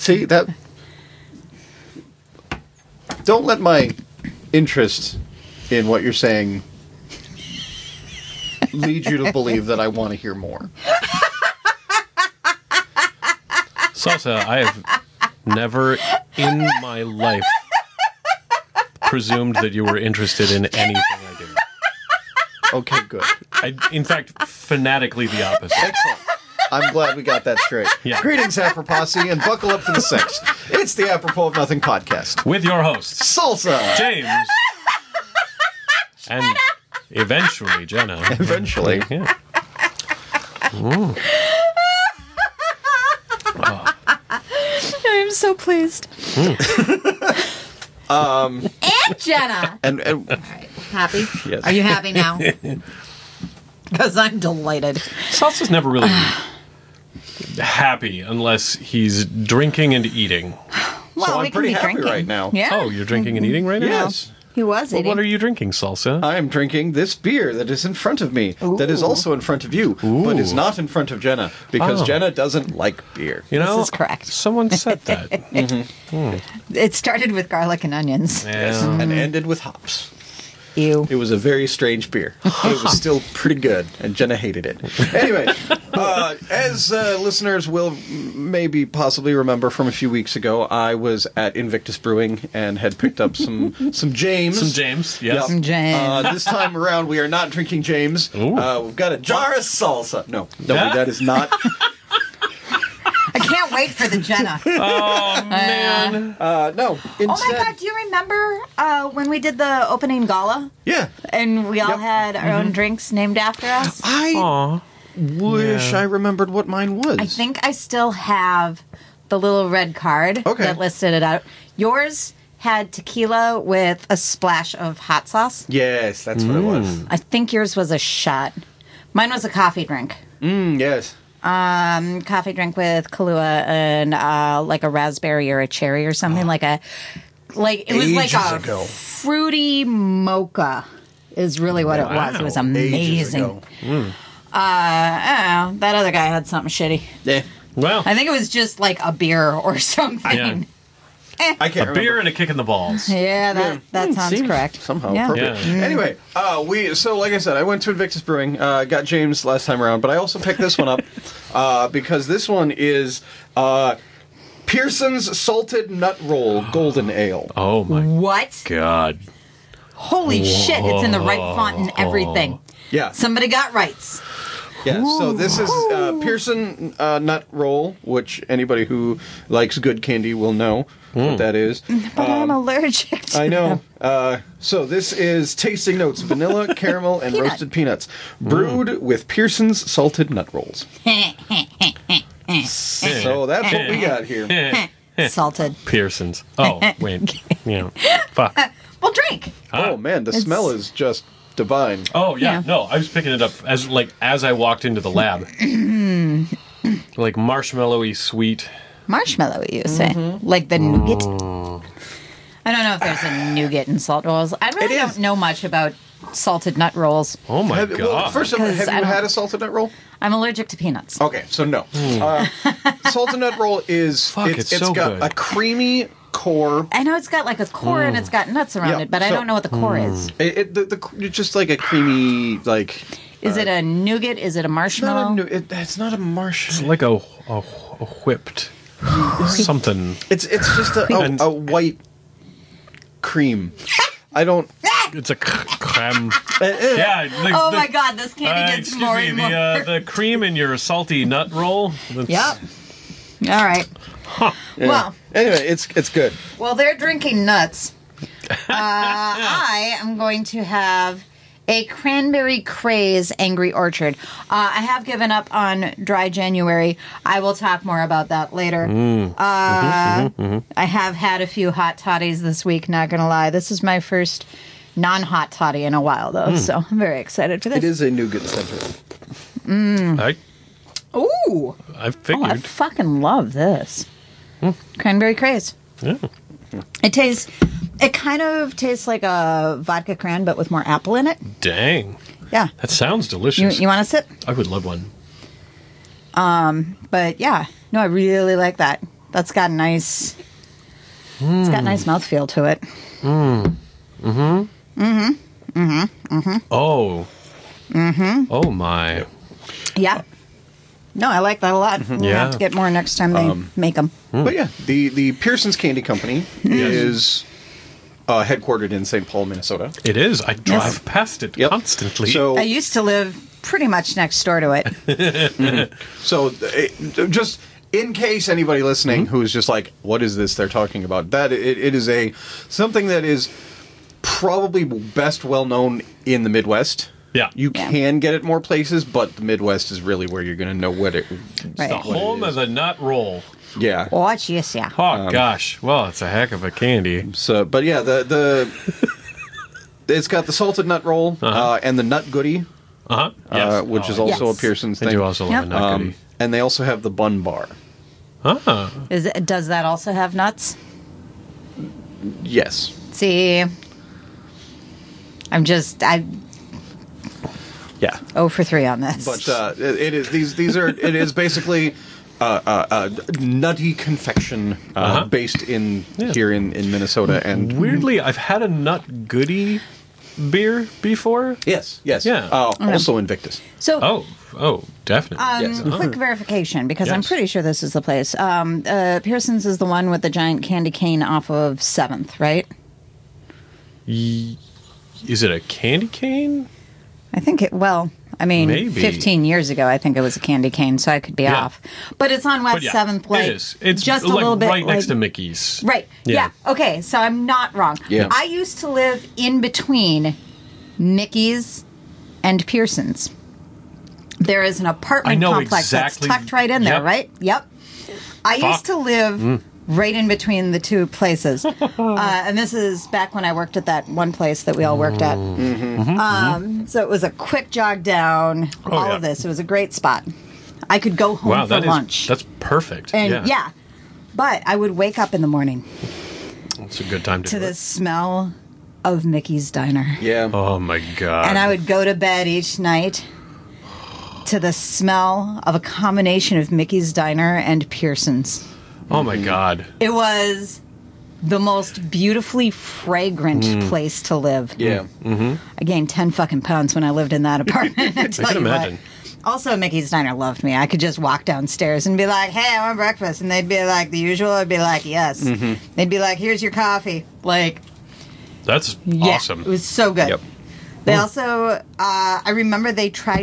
See, that... Don't let my interest in what you're saying lead you to believe that I want to hear more. Salsa, I have never in my life presumed that you were interested in anything I did. Okay, good. In fact, fanatically the opposite. Excellent. I'm glad we got that straight. Yeah. Greetings, Aproposse, and buckle up for the sex. It's the Apropos of Nothing podcast. With your hosts, Salsa! James. And eventually, Jenna. Eventually. Yeah. Ooh. I'm so pleased. And Jenna. And All right. Happy? Yes. Are you happy now? Because I'm delighted. Salsa's never really happy unless he's drinking and eating. Well, so we I'm can pretty be happy drinking right now. Yeah. Oh, you're drinking and eating right now? Yes. He was Well, eating. what are you drinking, Salsa? I am drinking this beer that is in front of me, that is also in front of you, but is not in front of Jenna, because Jenna doesn't like beer. You know, This is correct. Someone said that. It started with garlic and onions. Yes, and ended with hops. Ew. It was a very strange beer. It was still pretty good, and Jenna hated it. Anyway, as listeners will maybe possibly remember from a few weeks ago, I was at Invictus Brewing and had picked up some James. Some James, yes. Some James. This time around, we are not drinking James. We've got a jar of salsa. No, that is not. I can't wait for the Jenna. Oh, man. No. Instead, Oh my God, do you remember when we did the opening gala? Yeah. And we all Yep. had our own drinks named after us? I Aw. wish I remembered what mine was. I think I still have the little red card that listed it out. Yours had tequila with a splash of hot sauce. Yes, that's what it was. I think yours was a shot. Mine was a coffee drink. Yes. Coffee drink with Kahlua and like a raspberry or a cherry or something it was like Ages a ago. fruity mocha is really what it was. It was amazing. That other guy had something shitty. Yeah. Well, I think it was just like a beer or something. Yeah. I can't a remember. beer and a kick in the balls. Yeah, that sounds Seems correct. Somehow Yeah. appropriate. Yeah. Anyway, so like I said, I went to Invictus Brewing, got James last time around, but I also picked this one up because this one is Pearson's Salted Nut Roll Golden Ale. Oh, my What? God. Holy shit, it's in the right font and everything. Yeah. Somebody got rights. Yeah, so this is Pearson Nut Roll, which anybody who likes good candy will know what that is. But I'm allergic to I know. So this is tasting notes: vanilla, caramel, and Peanut. roasted peanuts, brewed with Pearson's Salted Nut Rolls. So that's what we got here. Salted. Pearson's. Oh, wait. Yeah. Fuck. Well, drink. Oh man, the smell is just divine. Oh, yeah. Yeah. No, I was picking it up as I walked into the lab. Like marshmallowy sweet. Marshmallow, you say? Like the nougat? I don't know if there's a nougat in salt rolls. I really don't know much about salted nut rolls. Oh, my Well, God. first of all, have Because I you don't- had a salted nut roll? I'm allergic to peanuts. Okay, so no. Salted nut roll is Fuck, it's so got good. a creamy core. I know it's got like a core and it's got nuts around Yeah, it, but I so- don't know what the core is. It's just like a creamy, like. Is it a nougat? Is it a marshmallow? It's not a marshmallow. It's like a whipped something. It's just a white cream. I don't. It's a creme. Yeah. Oh my God, this candy gets excuse more me, and more. the cream in your salty nut roll. That's, Yep. All right. Well, Anyway, it's good. while they're drinking nuts, I am going to have a cranberry craze Angry Orchard. I have given up on dry January. I will talk more about that later. I have had a few hot toddies this week, not going to lie. This is my first non-hot toddy in a while, though, so I'm very excited for this. It is a nougat center. Ooh. I Oh, I figured. fucking love this. Cranberry craze. Yeah. It kind of tastes like a vodka cran, but with more apple in it. Dang. Yeah. That sounds You delicious. want to sip? I would love one. But yeah, no, I really like that. That's got nice. It's got nice mouthfeel to it. Oh. Oh my. Yeah. No, I like that a lot. We'll Yeah. have to get more next time they make them. But yeah, the Pearson's Candy Company is headquartered in St. Paul, Minnesota. It is. I drive past it Yep. constantly. So I used to live pretty much next door to it. just in case anybody listening who's just like, what is this they're talking about? That it is something that is probably best well known in the Midwest. yeah. You Yeah. can get it more places, but the Midwest is really where you're going to know what it. Right. the home of the nut roll. Yeah. Watch, yes, yeah. Oh gosh. Well, it's a heck of a candy. So, but yeah, the it's got the salted nut roll and the nut goodie, Uh-huh. Yes. which is Oh, also Yes. a Pearson's I thing. do also love Yep. a nut goodie. And they also have the bun bar. Ah. Does that also have nuts? Yes. See, I Yeah. 0 for 3 on this. But it is these are it is basically nutty confection based in here in Minnesota and Weirdly, I've had a nut goodie beer before. yes Yeah. also Invictus. so Oh, definitely. Yes. quick verification, because I'm Yes. pretty sure this is the place. Pearson's is the one with the giant candy cane off of 7th, right? Is it a candy cane? I think Maybe. 15 years ago, I think it was a candy cane, so I could be Yeah. off. But it's on West But yeah, 7th, like, it is. It's just a like little bit right next like- to Mickey's. Right. Yeah. Yeah. Okay. So I'm not wrong. Yeah. I used to live in between Mickey's and Pearson's. There is an apartment I know complex exactly- that's tucked right in there, Yep. right? Yep. I Fuck. used to live right in between the two places. And this is back when I worked at that one place that we all worked at. So it was a quick jog down, all yeah. of this. It was a great spot. I could go home Wow, for that is lunch. that's perfect. and yeah. But I would wake up in the morning It's a good time to to do the it. smell of Mickey's Diner. Yeah. Oh my god. And I would go to bed each night to the smell of a combination of Mickey's Diner and Pearson's. Oh my god. It was the most beautifully fragrant place to live. Yeah. I gained 10 fucking pounds when I lived in that apartment. I tell can you what. imagine. Also, Mickey's Diner loved me. I could just walk downstairs and be like, hey, I want breakfast. And they'd be like, the usual? I'd be like, yes. They'd be like, here's your coffee. Like, That's yeah, awesome. it was so good. Yep. They also, I remember they would try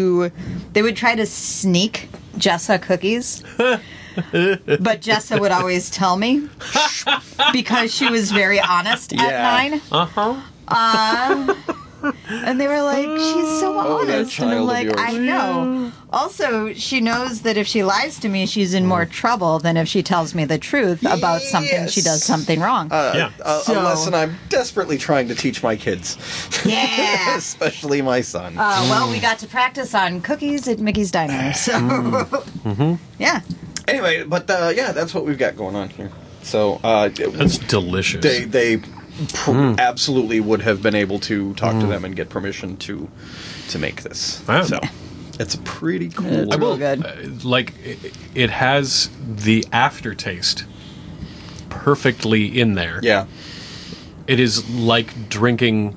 to sneak Jessa cookies. But Jessa would always tell me because she was very honest Yeah. at 9. Uh-huh. And they were like, she's so Oh, that honest. And I'm child of like, yours. I know. Also, she knows that if she lies to me, she's in more trouble than if she tells me the truth about something she does Yes. something wrong. Yeah. A lesson I'm desperately trying to teach my kids, Yeah. especially my son. Well, we got to practice on cookies at Mickey's Diner. So, yeah. Anyway, but yeah, that's what we've got going on here. So That's delicious. they absolutely would have been able to talk to them and get permission to make this. Wow. So it's pretty cool. It's real good. Like it has the aftertaste perfectly in there. Yeah. It is like drinking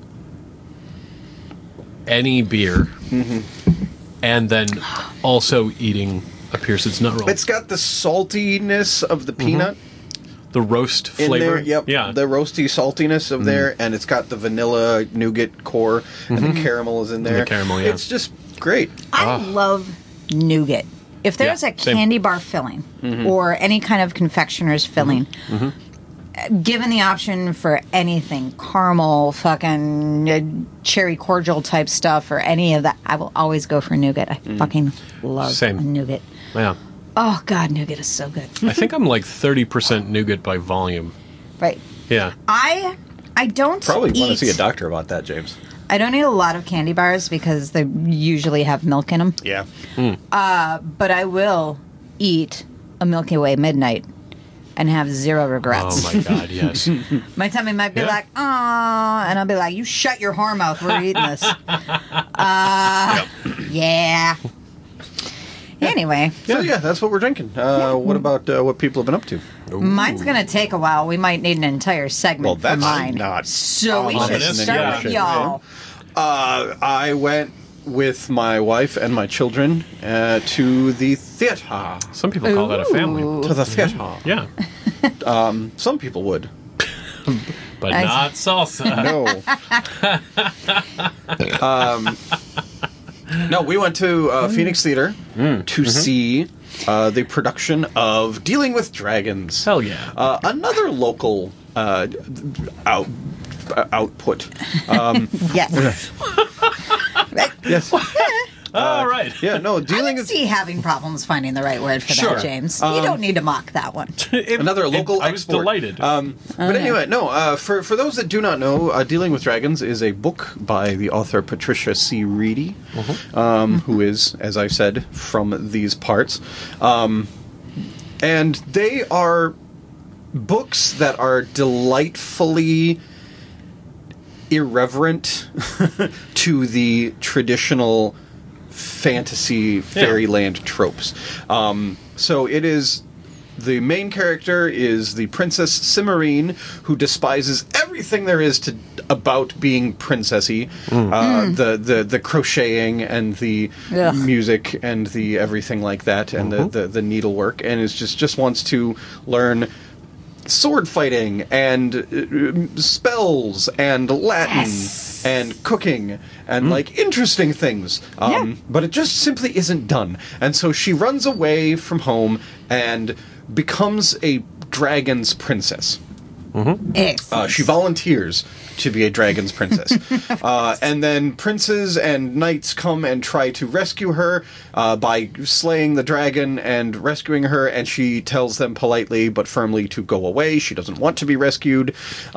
any beer and then also eating a Pearson's nut roll. It's got the saltiness of the peanut The roast in flavor. there. Yep. Yeah. The roasty saltiness of there, and it's got the vanilla nougat core, and the caramel is in there. caramel, yeah. It's just great. I love nougat. If there's Yeah, a same. candy bar filling or any kind of confectioner's filling, given the option for anything, caramel, fucking cherry cordial type stuff, or any of that, I will always go for nougat. I fucking love Same. a nougat. Yeah. Oh, God, nougat is so good. I think I'm like 30% nougat by volume. Right. Yeah. I don't Probably want to eat, see a doctor about that, James. I don't eat a lot of candy bars because they usually have milk in them. Yeah. But I will eat a Milky Way Midnight and have zero regrets. Oh my god, yes. My tummy might be Yeah. like, "Oh," and I'll be like, "You shut your whore mouth. We're eating this." Yeah. Anyway, So yeah, that's what we're drinking. What about what people have been up to? mine's going to take a while. We might need an entire segment Well, for that's mine. not So we should ominous. start Yeah. with y'all. I went with my wife and my children to the theater. Some people call that a family. To the theater. Yeah, Some people would. but I- not salsa. No. No, we went to Phoenix Theater to see the production of Dealing with Dragons. Hell yeah. Another local output. Yes. Yes. All right. Yeah, no, I Dealing can with see having problems finding the right word for Sure. that, James. You don't need to mock that one. another local I was export. delighted. But anyway, no, for those that do not know, Dealing with Dragons is a book by the author Patricia C. Reedy, who is, as I said, from these parts. And they are books that are delightfully irreverent to the traditional fantasy fairyland tropes. So it is, the main character is the Princess Cimarine, who despises everything there is about being princessy. The crocheting and the Ugh. music and the everything like that, and the needlework, and is just wants to learn sword fighting and spells and Latin Yes. and cooking and like interesting things. But it just simply isn't done. And so she runs away from home and becomes a dragon's princess. Excellent. She volunteers to be a dragon's princess. And then princes and knights come and try to rescue her by slaying the dragon and rescuing her, and she tells them politely but firmly to go away. She doesn't want to be rescued.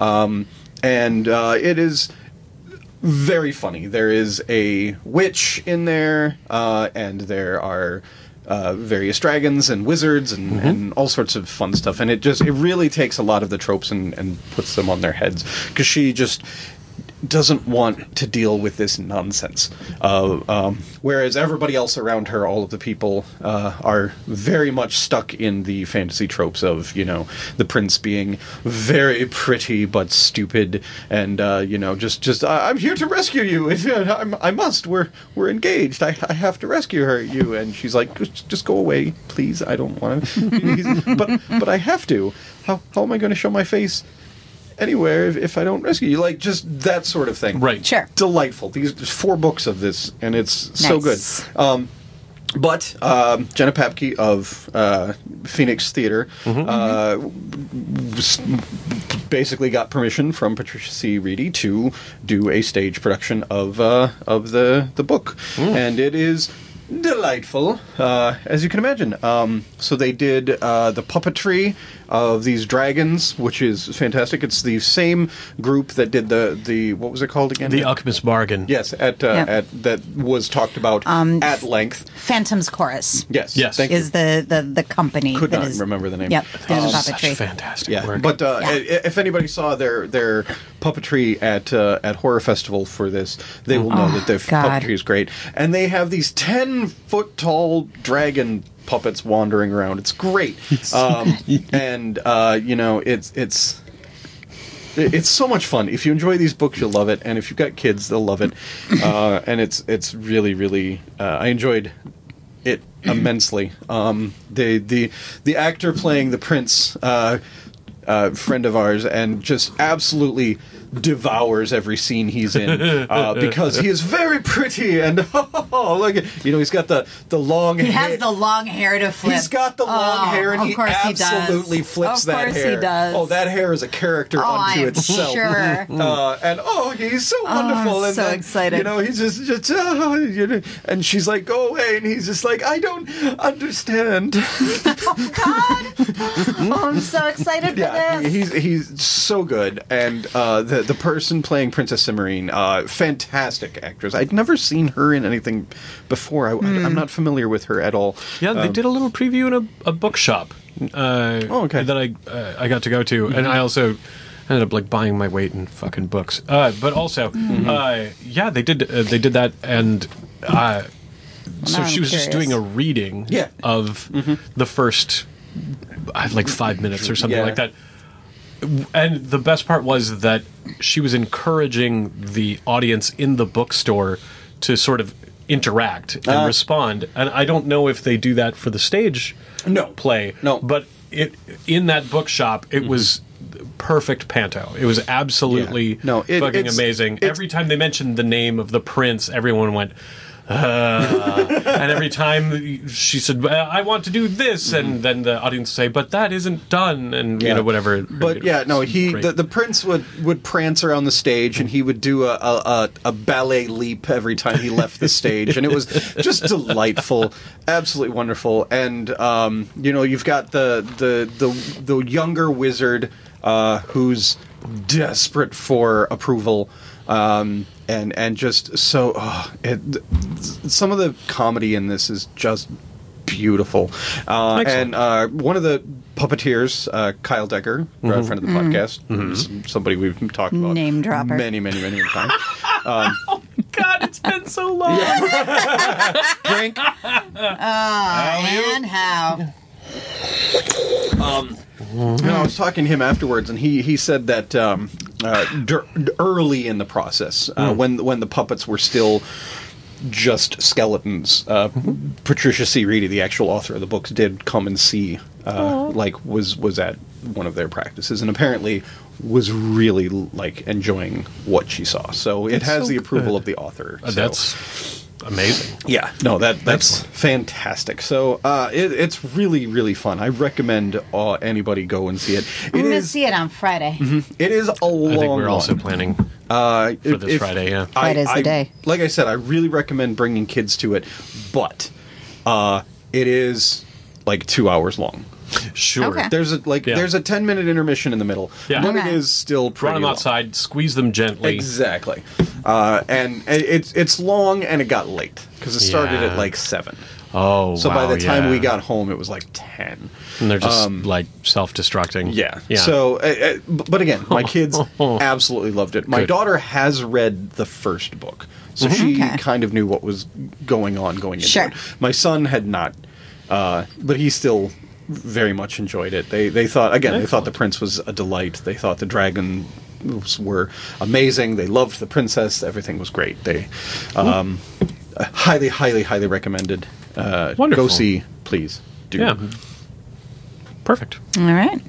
It is very funny. There is a witch in there, and there are various dragons and wizards and all sorts of fun stuff. And it really takes a lot of the tropes and puts them on their heads, because she just doesn't want to deal with this nonsense. Whereas everybody else around her, all of the people, are very much stuck in the fantasy tropes of, the prince being very pretty but stupid, and just I'm here to rescue you. I must. We're engaged. I have to rescue you. And she's like, just go away, please. I don't want to. But I have to. How am I going to show my face anywhere if I don't rescue you? Like, just that sort of thing. Right. Sure. Delightful. There's 4 books of this, and it's so good. Nice. But Jenna Papke of Phoenix Theater basically got permission from Patricia C. Reedy to do a stage production of the book, and it is delightful, as you can imagine. So they did the puppetry of these dragons, which is fantastic. It's the same group that did the what was it called again? The Alchemist Bargain. Yes, at that was talked about at length. Phantom's Chorus Yes, Yes. Thank you. is the company. Could that not is- remember the name. Yep, doing the Such puppetry. fantastic Yeah, work. but if anybody saw their puppetry at Horror Festival for this, they will know that their God. puppetry is great. And they have these 10-foot tall dragon puppets wandering around. It's great. It's so much fun. If you enjoy these books, you'll love it, and if you've got kids, they'll love it. And it's really, really. I enjoyed it immensely. The actor playing the prince, friend of ours, and just absolutely devours every scene he's in because he is very pretty, and look at, he's got the long He hair. has the long hair to flip. He's got the long hair, and of he course he does. absolutely flips Of that course hair. he does. Oh, that hair is a character I unto am itself. sure. He's so wonderful. I'm and so then, excited. He's just and she's like, go away, and he's just like, I don't understand. Oh, I'm so excited for Yeah, this. he's so good, and the person playing Princess Cimarine, fantastic actress. I'd never seen her in anything before. I'm not familiar with her at all. Yeah, they did a little preview in a bookshop. okay. That I got to go to, and I also ended up buying my weight in fucking books. But also, they did that, and so now she I'm was just curious. doing a reading Yeah. of the first, like 5 minutes or something Yeah. like that. And the best part was that she was encouraging the audience in the bookstore to sort of interact and respond. And I don't know if they do that for the stage No. play. No. But in that bookshop, it was perfect panto. It was absolutely Yeah. No, fucking it's- amazing. Every time they mentioned the name of the prince, everyone went, and every time she said, "I want to do this," and then the audience would say, "But that isn't done," and you know whatever. But yeah, no, the prince would prance around the stage, and he would do a ballet leap every time he left the stage, and it was just delightful, absolutely wonderful. And you've got the younger wizard who's desperate for approval. And just so some of the comedy in this is just beautiful. And one of the puppeteers, Kyle Decker, a friend of the podcast, somebody we've talked about Name dropper. many times. God, it's been so long. Drink. And how? I was talking to him afterwards, and he said that early in the process, when the puppets were still just skeletons, Patricia C. Reedy, the actual author of the books, did come and see, was at one of their practices, and apparently was really enjoying what she saw. So it has the approval of the author. So. That's amazing. Yeah, no, that's fantastic. So it's really, really fun. I recommend anybody go and see it. I'm going to see it on Friday. It is a long I think we're one. also planning for this Friday. Yeah, Friday's the day. Like I said, I really recommend bringing kids to it, but it is like 2 hours long. sure. Okay. There's a 10-minute intermission in the middle, Yeah. but Okay. it is still pretty Run them long. outside, squeeze them gently. Exactly. And it's long, and it got late because it started Yeah. at like 7. Oh, So wow, by the time yeah. we got home, it was like 10. and they're just like self-destructing. Yeah. yeah. So, but again, my kids absolutely loved it. My Good. daughter has read the first book, so she Okay. kind of knew what was going into Sure. it. My son had not, but he still very much enjoyed it. They thought the prince was a delight. They thought the dragons were amazing. They loved the princess. Everything was great. They highly recommended. Wonderful. Go see, please. Do. yeah, perfect. All right.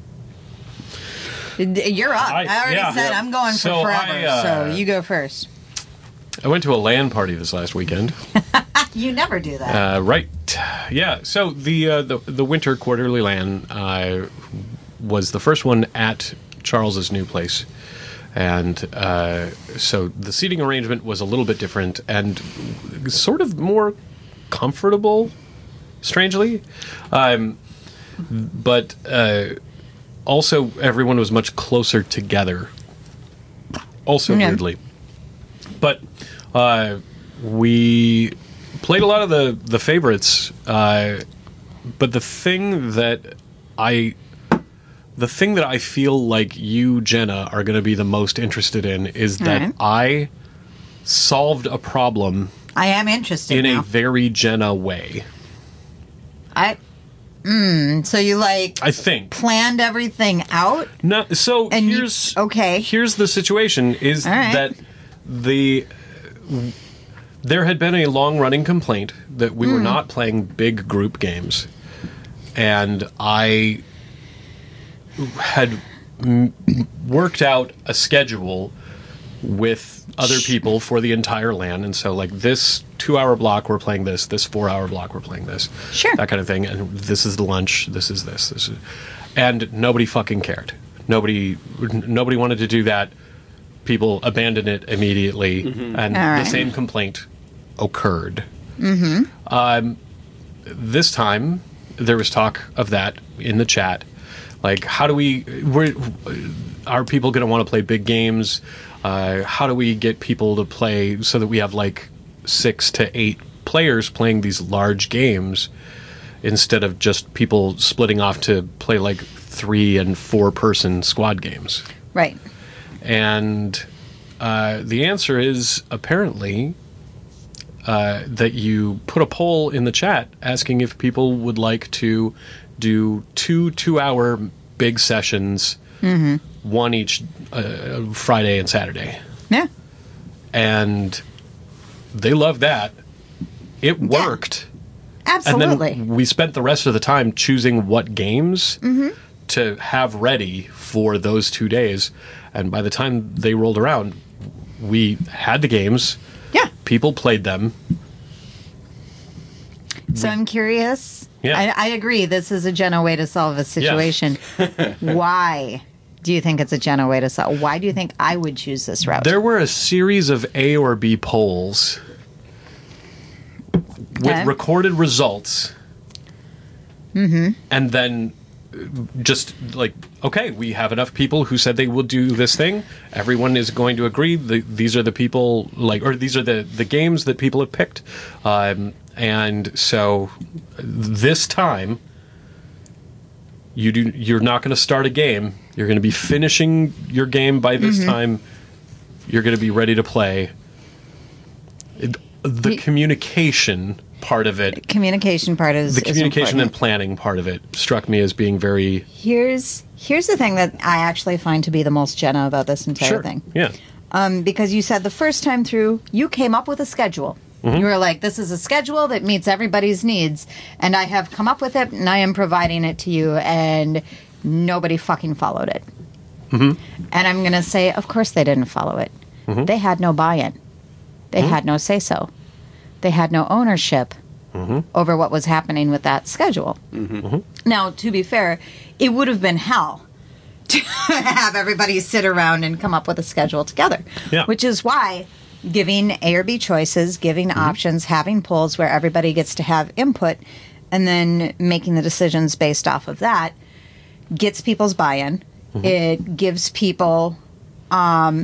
You're up. I already yeah. said I'm going for So forever, so you go first. I went to a LAN party this last weekend. You never do that. Right. Yeah. So the Winter Quarterly LAN was the first one at Charles's new place, and so the seating arrangement was a little bit different and sort of more comfortable, strangely, but also everyone was much closer together. Also Yeah. weirdly, but we played a lot of the favorites, but the thing that I feel like you, Jenna, are going to be the most interested in is that right. I solved a problem I am interested in now. a very Jenna way. So you I think. planned everything out? No, so And you- here's okay. Here's the situation: is All right. that there had been a long-running complaint that we were not playing big group games, and I had worked out a schedule with other people for the entire LAN, and so like this 2-hour block we're playing this 4-hour block we're playing this, Sure. that kind of thing, and this is the lunch, this is, and nobody fucking cared. Nobody wanted to do that. People abandoned it immediately, and All the right. same complaint occurred. This time there was talk of that in the chat. Like, how do are people going to want to play big games? How do we get people to play so that we have like 6 to 8 players playing these large games instead of just people splitting off to play like 3 and 4 person squad games? Right. And the answer is apparently that you put a poll in the chat asking if people would like to do 2-hour big sessions, one each Friday and Saturday. Yeah. And they loved that. It worked. Absolutely. And then we spent the rest of the time choosing what games to have ready for those 2 days. And by the time they rolled around, we had the games. Yeah. People played them. So I'm curious. Yeah. I agree. This is a Jenna way to solve a situation. Why do you think it's a Jenna way to solve? Why do you think I would choose this route? There were a series of A or B polls with recorded results. And then just like, okay, we have enough people who said they will do this thing. Everyone is going to agree. These are the people, or these are the games that people have picked. And so this time, you're not going to start a game. You're going to be finishing your game by this time. You're going to be ready to play. The communication part of it. Communication part is the communication is and planning part of it struck me as being very. Here's the thing that I actually find to be the most Jenna about this entire thing. Yeah. Because you said the first time through, you came up with a schedule. You were like, this is a schedule that meets everybody's needs, and I have come up with it, and I am providing it to you, and nobody fucking followed it. And I'm going to say, of course they didn't follow it. They had no buy-in. They had no say-so. They had no ownership over what was happening with that schedule. Now, to be fair, it would have been hell to have everybody sit around and come up with a schedule together, which is why giving A or B choices, giving options, having polls where everybody gets to have input, and then making the decisions based off of that gets people's buy-in. It gives people a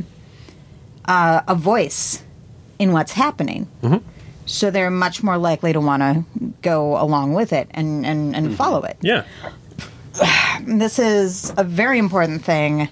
voice in what's happening. So they're much more likely to want to go along with it and follow it. Yeah. This is a very important thing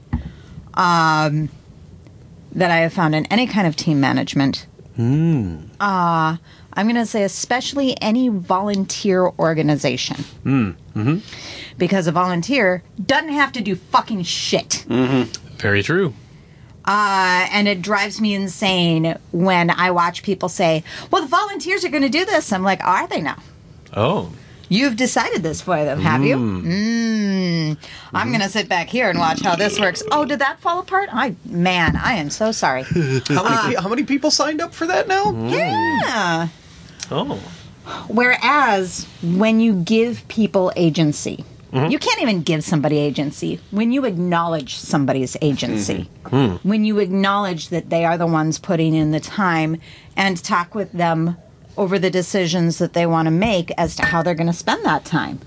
that I have found in any kind of team management. I'm going to say especially any volunteer organization. Because a volunteer doesn't have to do fucking shit. Very true. And it drives me insane when I watch people say, well, the volunteers are going to do this. I'm like, are they now? Oh. You've decided this for them, have you? I'm going to sit back here and watch how this works. Oh, did that fall apart? I am so sorry. How many people signed up for that now? Yeah. Oh. Whereas when you give people agency, you can't even give somebody agency. When you acknowledge somebody's agency, when you acknowledge that they are the ones putting in the time and talk with them over the decisions that they want to make as to how they're going to spend that time.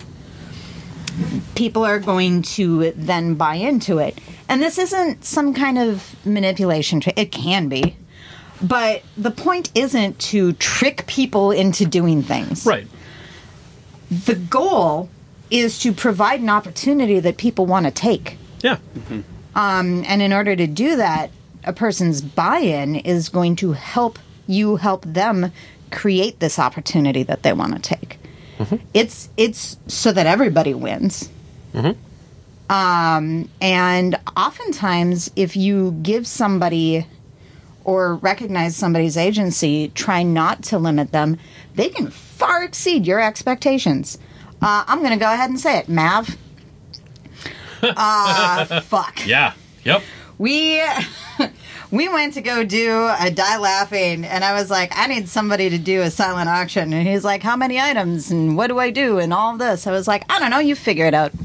People are going to then buy into it. And this isn't some kind of manipulation. It can be. But the point isn't to trick people into doing things. Right. The goal is to provide an opportunity that people want to take. Yeah. And in order to do that, a person's buy-in is going to help them create this opportunity that they want to take. It's so that everybody wins. And oftentimes, if you give somebody or recognize somebody's agency, try not to limit them, they can far exceed your expectations. I'm going to go ahead and say it. Mav. Fuck. Yeah. Yep. We went to go do a Die Laughing, and I was like, I need somebody to do a silent auction. And he's like, how many items, and what do I do, and all of this. I was like, I don't know, you figure it out.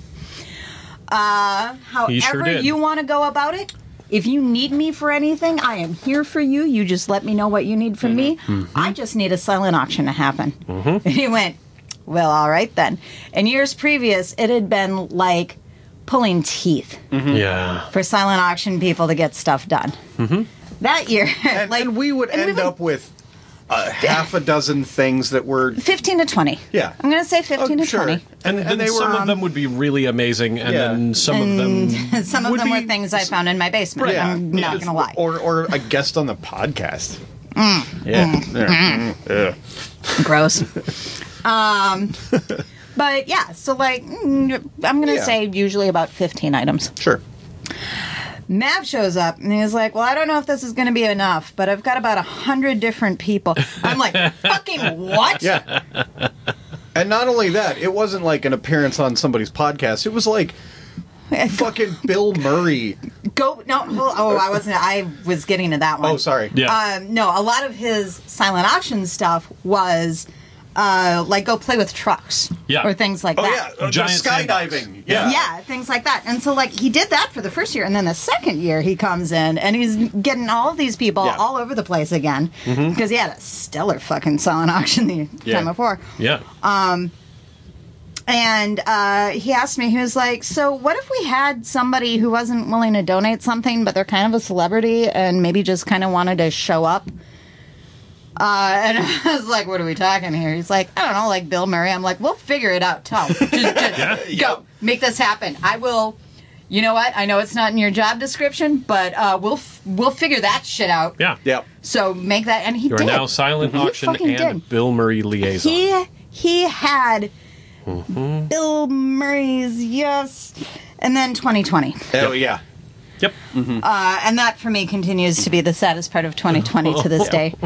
However you want to go about it, if you need me for anything, I am here for you. You just let me know what you need from me. I just need a silent auction to happen. And he went, well, all right then. And years previous, it had been like pulling teeth Yeah. for silent auction people to get stuff done. That year, and we would end up with half a dozen things that were 15 to 20. Yeah. I'm going to say 15 to 20. And then they were some of on- them would be really amazing, and then some of them Some of would them were be- things I found in my basement. I'm not going to lie. or a guest on the podcast. Gross. But yeah, so like, I'm going to say usually about 15 items. Sure. Mav shows up and he's like, well, I don't know if this is going to be enough, but I've got about 100 different people. I'm like, fucking what? Yeah. And not only that, it wasn't like an appearance on somebody's podcast. It was like fucking Bill Murray. I was getting to that one. Oh, sorry. Yeah. No, a lot of his silent auction stuff was like go play with trucks. Yeah. Or things like that. Oh, yeah. Giant skydiving. Yeah. Yeah, things like that. And so, like, he did that for the first year, and then the second year he comes in, and he's getting all of these people all over the place again, because he had a stellar fucking silent auction the time before. Yeah. And he asked me, he was like, so what if we had somebody who wasn't willing to donate something, but they're kind of a celebrity, and maybe just kind of wanted to show up? And I was like, what are we talking here? He's like, I don't know, like Bill Murray. I'm like, we'll figure it out, Tom. Just go. Make this happen. I will. You know what? I know it's not in your job description, but we'll figure that shit out. Yeah. Yeah. So make that, and he You're did. now silent auction fucking and did. Bill Murray liaison. He had Bill Murray's and then 2020. Oh, yeah. Yep. And that for me continues to be the saddest part of 2020 to this day.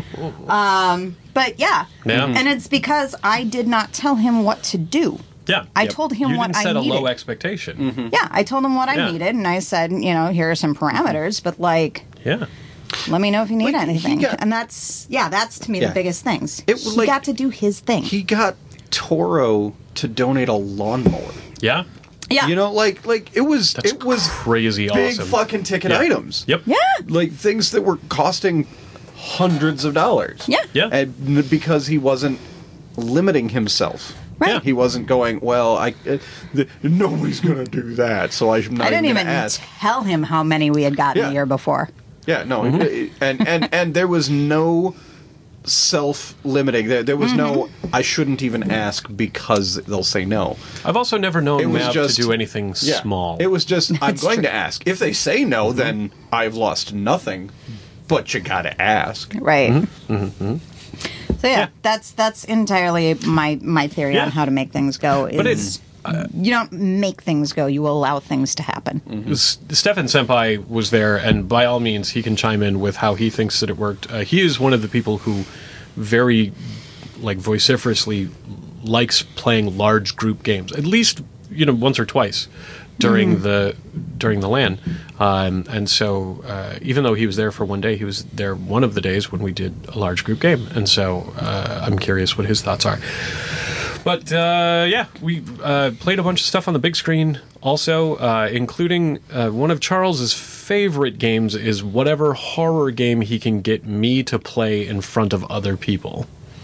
But yeah. And it's because I did not tell him what to do. Yeah. I told him you what didn't I set needed. a low expectation. Yeah, I told him what I needed, and I said, here are some parameters, but like, Yeah. let me know if you need Like, he anything. got- And that's to me the biggest things. It was He like- got to do his thing. He got Toro to donate a lawnmower. Yeah. yeah. You know, like it was That's crazy big awesome. fucking ticket Yeah. items. Yep. Yeah. Like things that were costing hundreds of dollars. Yeah. Yeah. And because he wasn't limiting himself. Right. Yeah. He wasn't going, well, nobody's going to do that, so I'm not I didn't even even going to ask. tell him how many we had gotten Yeah. the year before. Yeah, no. And there was no self-limiting. There was no, I shouldn't even ask because they'll say no. I've also never known It was Mav just to do anything Yeah. small. It was just, I'm That's going true. to ask. If they say no, then I've lost nothing. But you got to ask. Right. So yeah, that's entirely my theory Yeah. on how to make things go. But Is you don't make things go; you allow things to happen. Stefan Senpai was there, and by all means, he can chime in with how he thinks that it worked. He is one of the people who very, vociferously likes playing large group games, at least once or twice during the LAN. And so, even though he was there for one day, he was there one of the days when we did a large group game. And so, I'm curious what his thoughts are. But we played a bunch of stuff on the big screen also, including one of Charles's favorite games is whatever horror game he can get me to play in front of other people.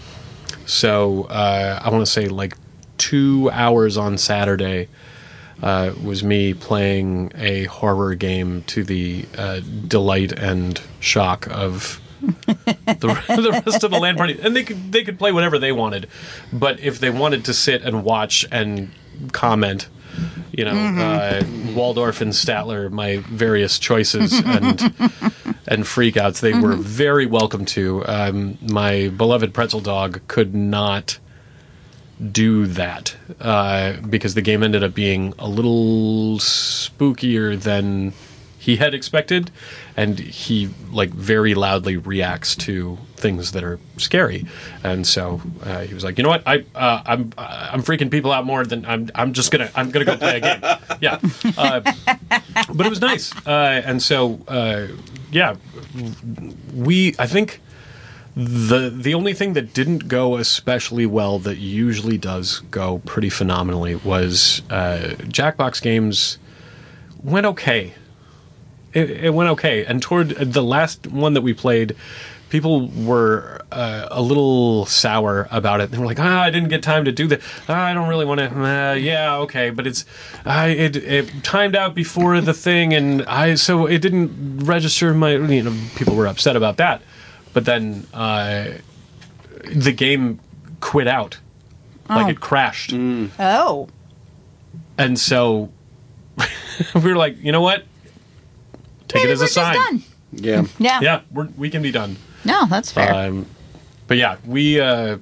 So I want to say 2 hours on Saturday was me playing a horror game to the delight and shock of the rest of the LAN party, and they could play whatever they wanted, but if they wanted to sit and watch and comment, Waldorf and Statler, my various choices and freakouts, they were very welcome to. My beloved pretzel dog could not do that because the game ended up being a little spookier than he had expected, and he very loudly reacts to things that are scary, and so he was like, you know what, I'm freaking people out more than I'm gonna go play a game. Yeah, but it was nice, and so I think the only thing that didn't go especially well that usually does go pretty phenomenally was Jackbox Games went okay. It went okay, and toward the last one that we played, people were a little sour about it. They were like, I didn't get time to do that. I don't really want to. Yeah, okay, but it timed out before the thing, and so it didn't register my. People were upset about that, but then the game quit out, it crashed, Oh, and so we were like, you know what? Take maybe it as we're a sign. just done. Yeah. Yeah. Yeah, we can be done. No, that's fair. But yeah, we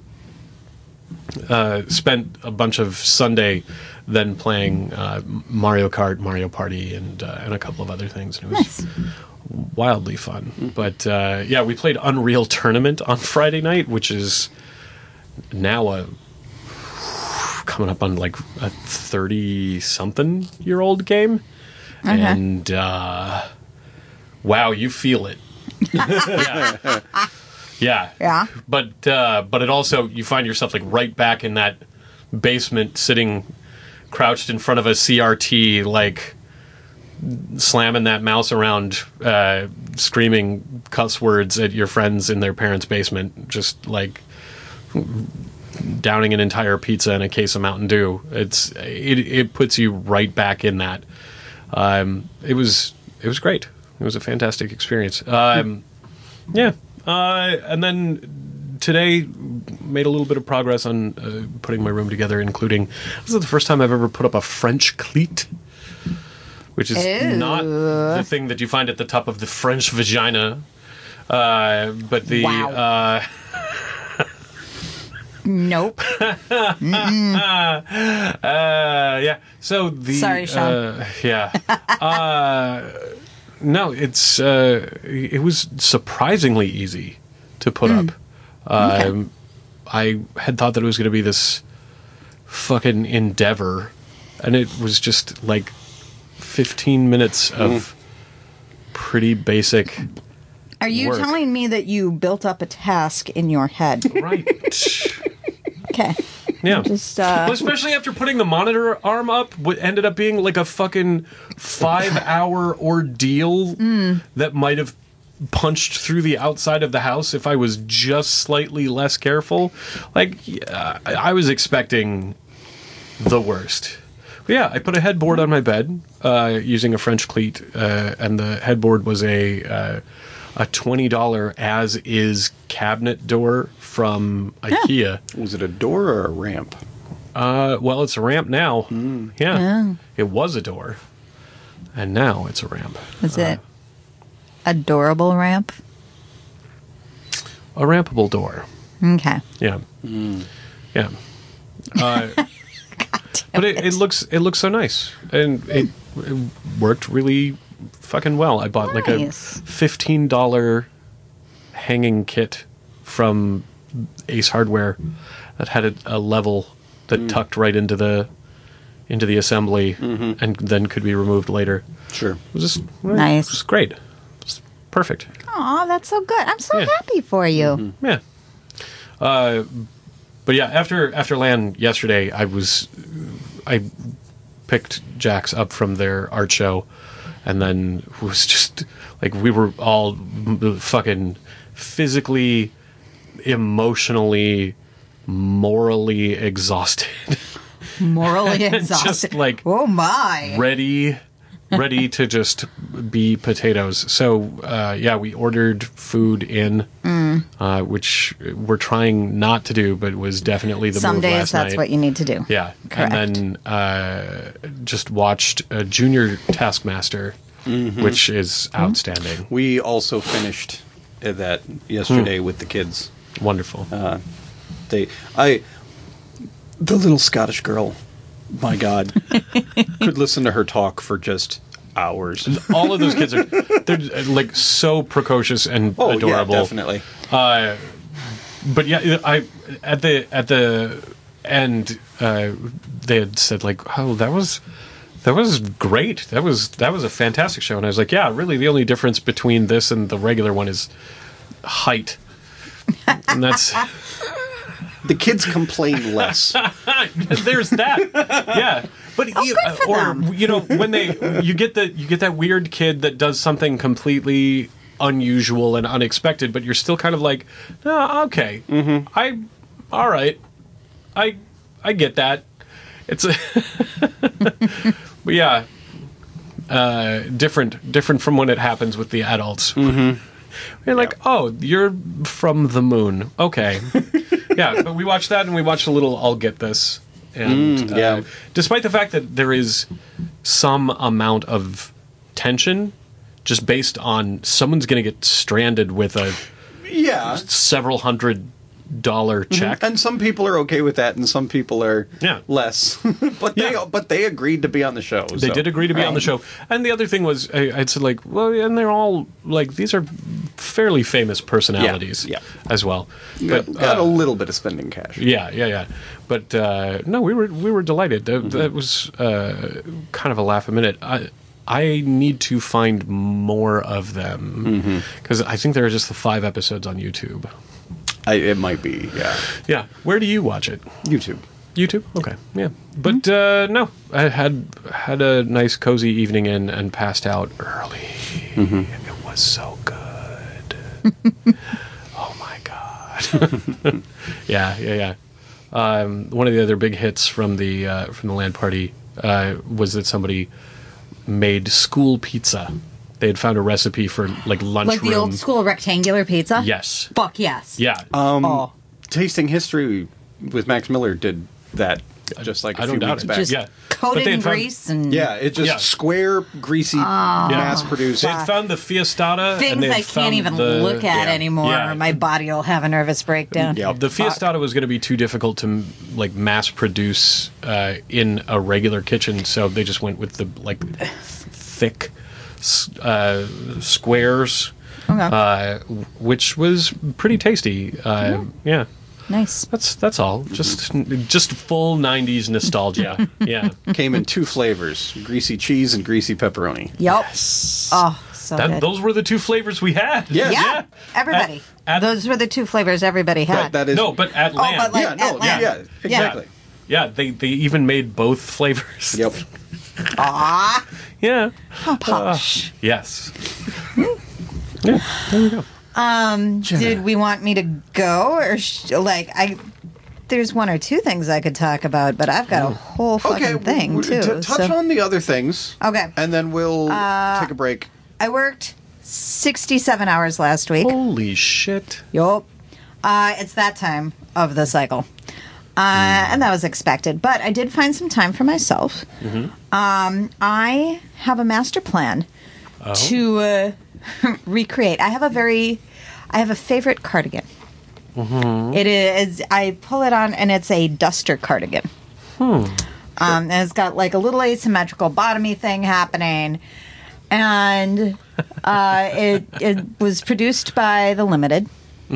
spent a bunch of Sunday then playing Mario Kart, Mario Party, and a couple of other things. And it was wildly fun. But yeah, we played Unreal Tournament on Friday night, which is now coming up on like a 30-something-year-old game. Okay. And wow, you feel it. Yeah. Yeah. But it also, you find yourself like right back in that basement, sitting crouched in front of a CRT, like slamming that mouse around, screaming cuss words at your friends in their parents' basement, just like downing an entire pizza and a case of Mountain Dew. It puts you right back in that. It was great. It was a fantastic experience. Yeah. And then today made a little bit of progress on putting my room together, including, this is the first time I've ever put up a French cleat, which is not the thing that you find at the top of the French vagina, but the... Wow. Nope. Yeah. So the... Sorry, Sean. Yeah. No, it was surprisingly easy to put up. Okay. I had thought that it was going to be this fucking endeavor, and it was just like 15 minutes of pretty basic Are you work. telling me that you built up a task in your head? Right. Okay. Yeah. Just, Well, especially after putting the monitor arm up, what ended up being like a fucking 5-hour ordeal that might have punched through the outside of the house if I was just slightly less careful. Like, I was expecting the worst. But yeah, I put a headboard on my bed using a French cleat, and the headboard was a $20 as-is cabinet door from IKEA. Was it a door or a ramp? Well, it's a ramp now. Yeah. Oh. It was a door. And now it's a ramp. is it adorable ramp? A rampable door. Okay. Yeah. Yeah. But it looks so nice. And it worked really fucking well. I bought like a Nice. $15 hanging kit from Ace Hardware that had a level that tucked right into the assembly and then could be removed later. Sure. It was just Nice. It was great. It was perfect. Aw, that's so good. I'm so Yeah. happy for you. Yeah. But yeah, after LAN yesterday, I picked Jax up from their art show, and then was just like, we were all fucking physically, emotionally, morally exhausted. Morally exhausted. Just like oh my. ready to just be potatoes. So yeah, we ordered food in, which we're trying not to do, but was definitely the Some move days last that's night. what you need to do. Yeah, Correct. and then just watched Junior Taskmaster, which is outstanding, We also finished that yesterday with the kids. wonderful. The little Scottish girl, my God, could listen to her talk for just hours. All of those kids they're like so precocious and Oh, adorable. yeah, definitely. But yeah, I at the end they had said like, "Oh, that was great. That was a fantastic show." And I was like, "Yeah, really. The only difference between this and the regular one is height." And that's The kids complain less. there's that. Yeah. But good for them. you know, when you get that weird kid that does something completely unusual and unexpected, but you're still kind of like, oh, okay, all right, I get that. It's a, but yeah, different from when it happens with the adults. You're like, oh, you're from the moon, okay. Yeah, but we watched that, and we watched a little I'll Get This. And yeah. Despite the fact that there is some amount of tension, just based on someone's going to get stranded with a Yeah. several $100 check. And some people are okay with that, and some people are Yeah. less. but they agreed to be on the show. They did agree to be on the show. And the other thing was, I'd said, like, well, and they're all, like, these are fairly famous personalities Yeah. as well. Got, But, got a little bit of spending cash. Yeah. But, no, we were delighted. That was kind of a laugh a minute. I need to find more of them. Because I think there are just the 5 episodes on YouTube. It might be, yeah. Yeah. Where do you watch it? YouTube. YouTube? Okay, yeah. But no, I had a nice cozy evening and passed out early. It was so good. Oh my god. Yeah. One of the other big hits from the LAN party was that somebody made school pizza. They had found a recipe for like lunchroom. Like the old school rectangular pizza? Yes. Fuck yes. Yeah. Tasting History with Max Miller did that just like a I few don't doubt weeks it. back. Just Yeah. But coated they in had found- grease and Yeah, it just Yeah. square, greasy, mass-produced. They had found the fiestata. things and they had I can't found even the- look at anymore. Yeah. Or my body will have a nervous breakdown. Yeah. The fiestata was going to be too difficult to like mass produce in a regular kitchen, so they just went with the like thick squares, Okay. which was pretty tasty. Yeah, Nice. that's all. Just full '90s nostalgia. Yeah, Came in 2 flavors, greasy cheese and greasy pepperoni. Yep. Oh, so good. those were the 2 flavors we had. Yeah. yeah. Everybody. At- Those were the 2 flavors everybody had. That is... No, but at LAN. but like- yeah, no, Atlanta. yeah, exactly. Yeah, they even made both flavors. Yep. Aw. Yeah. Posh. Yes. Yeah. There we go. Did we want me to go or there's 1 or 2 things I could talk about, but I've got a whole fucking thing too. Touch on the other things. Okay. And then we'll take a break. I worked 67 hours last week. Holy shit. Yup. It's that time of the cycle. And that was expected. But I did find some time for myself. I have a master plan to recreate. I have a favorite cardigan. It is, I pull it on and it's a duster cardigan. And it's got like a little asymmetrical bottomy thing happening. And it was produced by The Limited.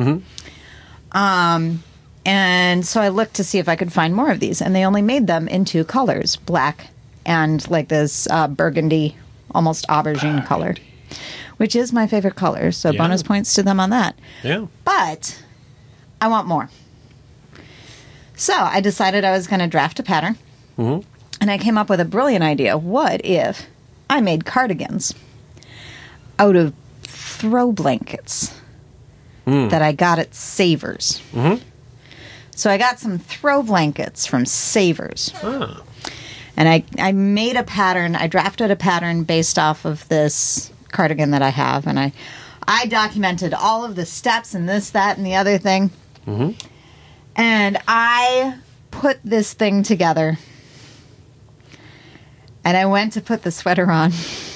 And so I looked to see if I could find more of these, and they only made them in 2 colors, black and like this burgundy, almost aubergine color, which is my favorite color. So Yeah. bonus points to them on that. Yeah. But I want more. So I decided I was going to draft a pattern, and I came up with a brilliant idea. What if I made cardigans out of throw blankets that I got at Savers? So I got some throw blankets from Savers. And I made a pattern. I drafted a pattern based off of this cardigan that I have. And I documented all of the steps and this, that, and the other thing. And I put this thing together. And I went to put the sweater on.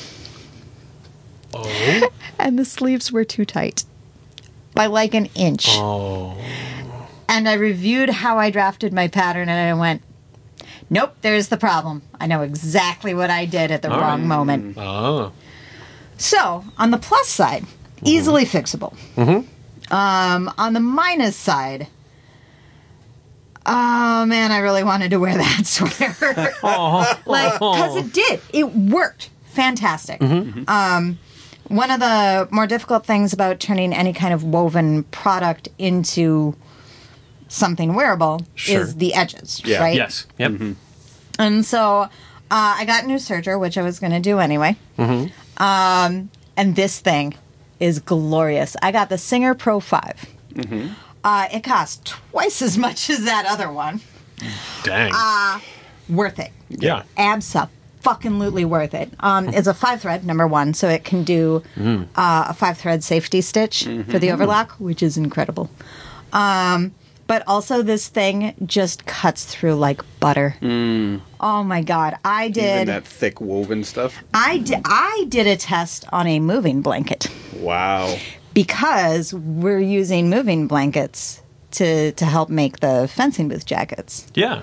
Oh. And the sleeves were too tight. By like an inch. Oh. And I reviewed how I drafted my pattern, and I went, nope, there's the problem. I know exactly what I did at the wrong moment. Oh. So, on the plus side, easily fixable. On the minus side, oh man, I really wanted to wear that sweater. Because it did. It worked. Fantastic. One of the more difficult things about turning any kind of woven product into something wearable is the edges, right? Yes. Yep. And so I got new serger, which I was going to do anyway. And this thing is glorious. I got the Singer Pro 5. It cost twice as much as that other one. Dang. Worth it. Yeah. Absolutely worth it. It's a 5-thread, number 1, so it can do a 5-thread safety stitch for the overlock, which is incredible. But also this thing just cuts through like butter. Oh my God. I Even did that thick woven stuff. I did a test on a moving blanket Wow. because we're using moving blankets to help make the fencing booth jackets. Yeah.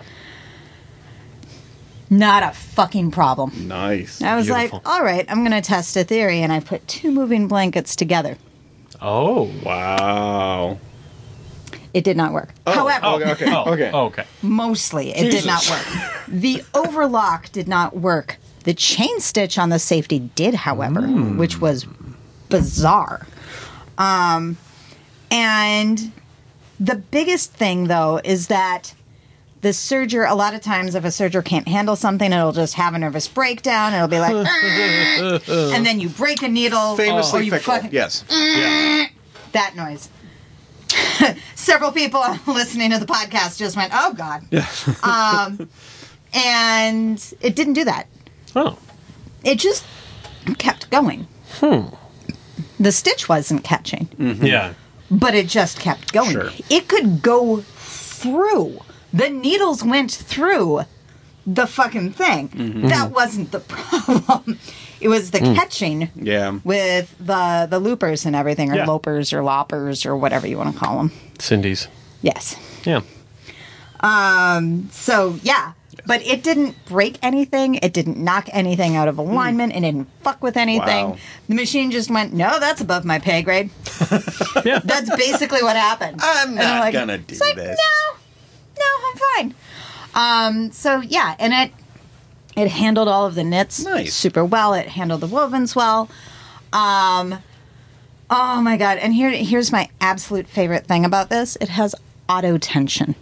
Not a fucking problem. Nice. I was Beautiful. like, all right, I'm going to test a theory, and I put 2 moving blankets together. Oh. Wow. It did not work. However, Okay. mostly it did not work. The overlock did not work. The chain stitch on the safety did, however, which was bizarre. And the biggest thing, though, is that the serger, a lot of times if a serger can't handle something, it'll just have a nervous breakdown. It'll be like, and then you break a needle. Famously or you fickle. fucking- Yes. Yeah. That noise. Several people listening to the podcast just went, oh, God. Yeah. And it didn't do that. Oh. It just kept going. The stitch wasn't catching, Yeah. but it just kept going. Sure. It could go through. The needles went through the fucking thing. That wasn't the problem. It was the catching Yeah. with the loopers and everything, or Yeah. lopers or loppers or whatever you want to call them. Cindy's. Yes. Yeah. So, yeah. But it didn't break anything. It didn't knock anything out of alignment. It didn't fuck with anything. Wow. The machine just went, no, that's above my pay grade. Yeah. That's basically what happened. I'm And not gonna do it's like, this. No, I'm fine. So, yeah. And it handled all of the knits Nice. super well. It handled the wovens well. Oh, my God. And here's my absolute favorite thing about this. It has auto tension.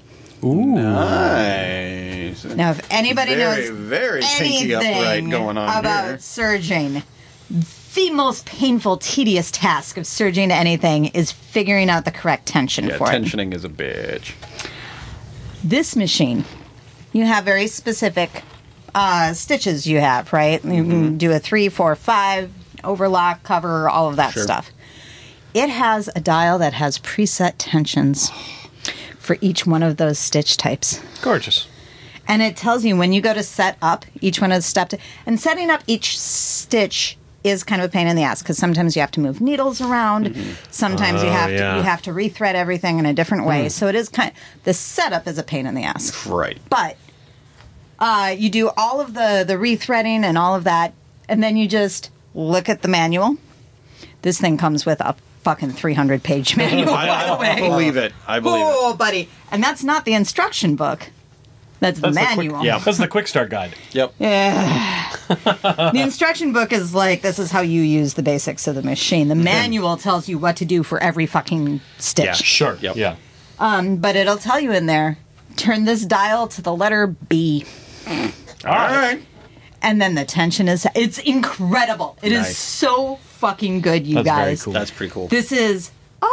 Nice. Now, if anybody Very, knows very pinky upright anything going on about here. surging, the most painful, tedious task of surging to anything is figuring out the correct tension Yeah, for it. tensioning is a bitch. This machine, you have very specific stitches you have, right? You can do a 3, 4, 5, overlock, cover, all of that Sure. stuff. It has a dial that has preset tensions for each one of those stitch types. Gorgeous. And it tells you when you go to set up each one of the steps. And setting up each stitch is kind of a pain in the ass because sometimes you have to move needles around. Sometimes you have yeah. to rethread everything in a different way. So it is the setup is a pain in the ass. Right. But you do all of the rethreading and all of that, and then you just look at the manual. This thing comes with a fucking 300-page manual, by the way. I believe it. I believe Oh, buddy. And that's not the instruction book. That's the manual. Yeah. That's the quick start guide. it. Yep. Yeah. The instruction book is like, this is how you use the basics of the machine. The manual tells you what to do for every fucking stitch. Yeah. Sure. Yep. Yeah. But it'll tell you in there, turn this dial to the letter B. All right. And then the tension it's incredible. It is Nice. so fucking good, you That's very guys. cool. That's pretty cool. This is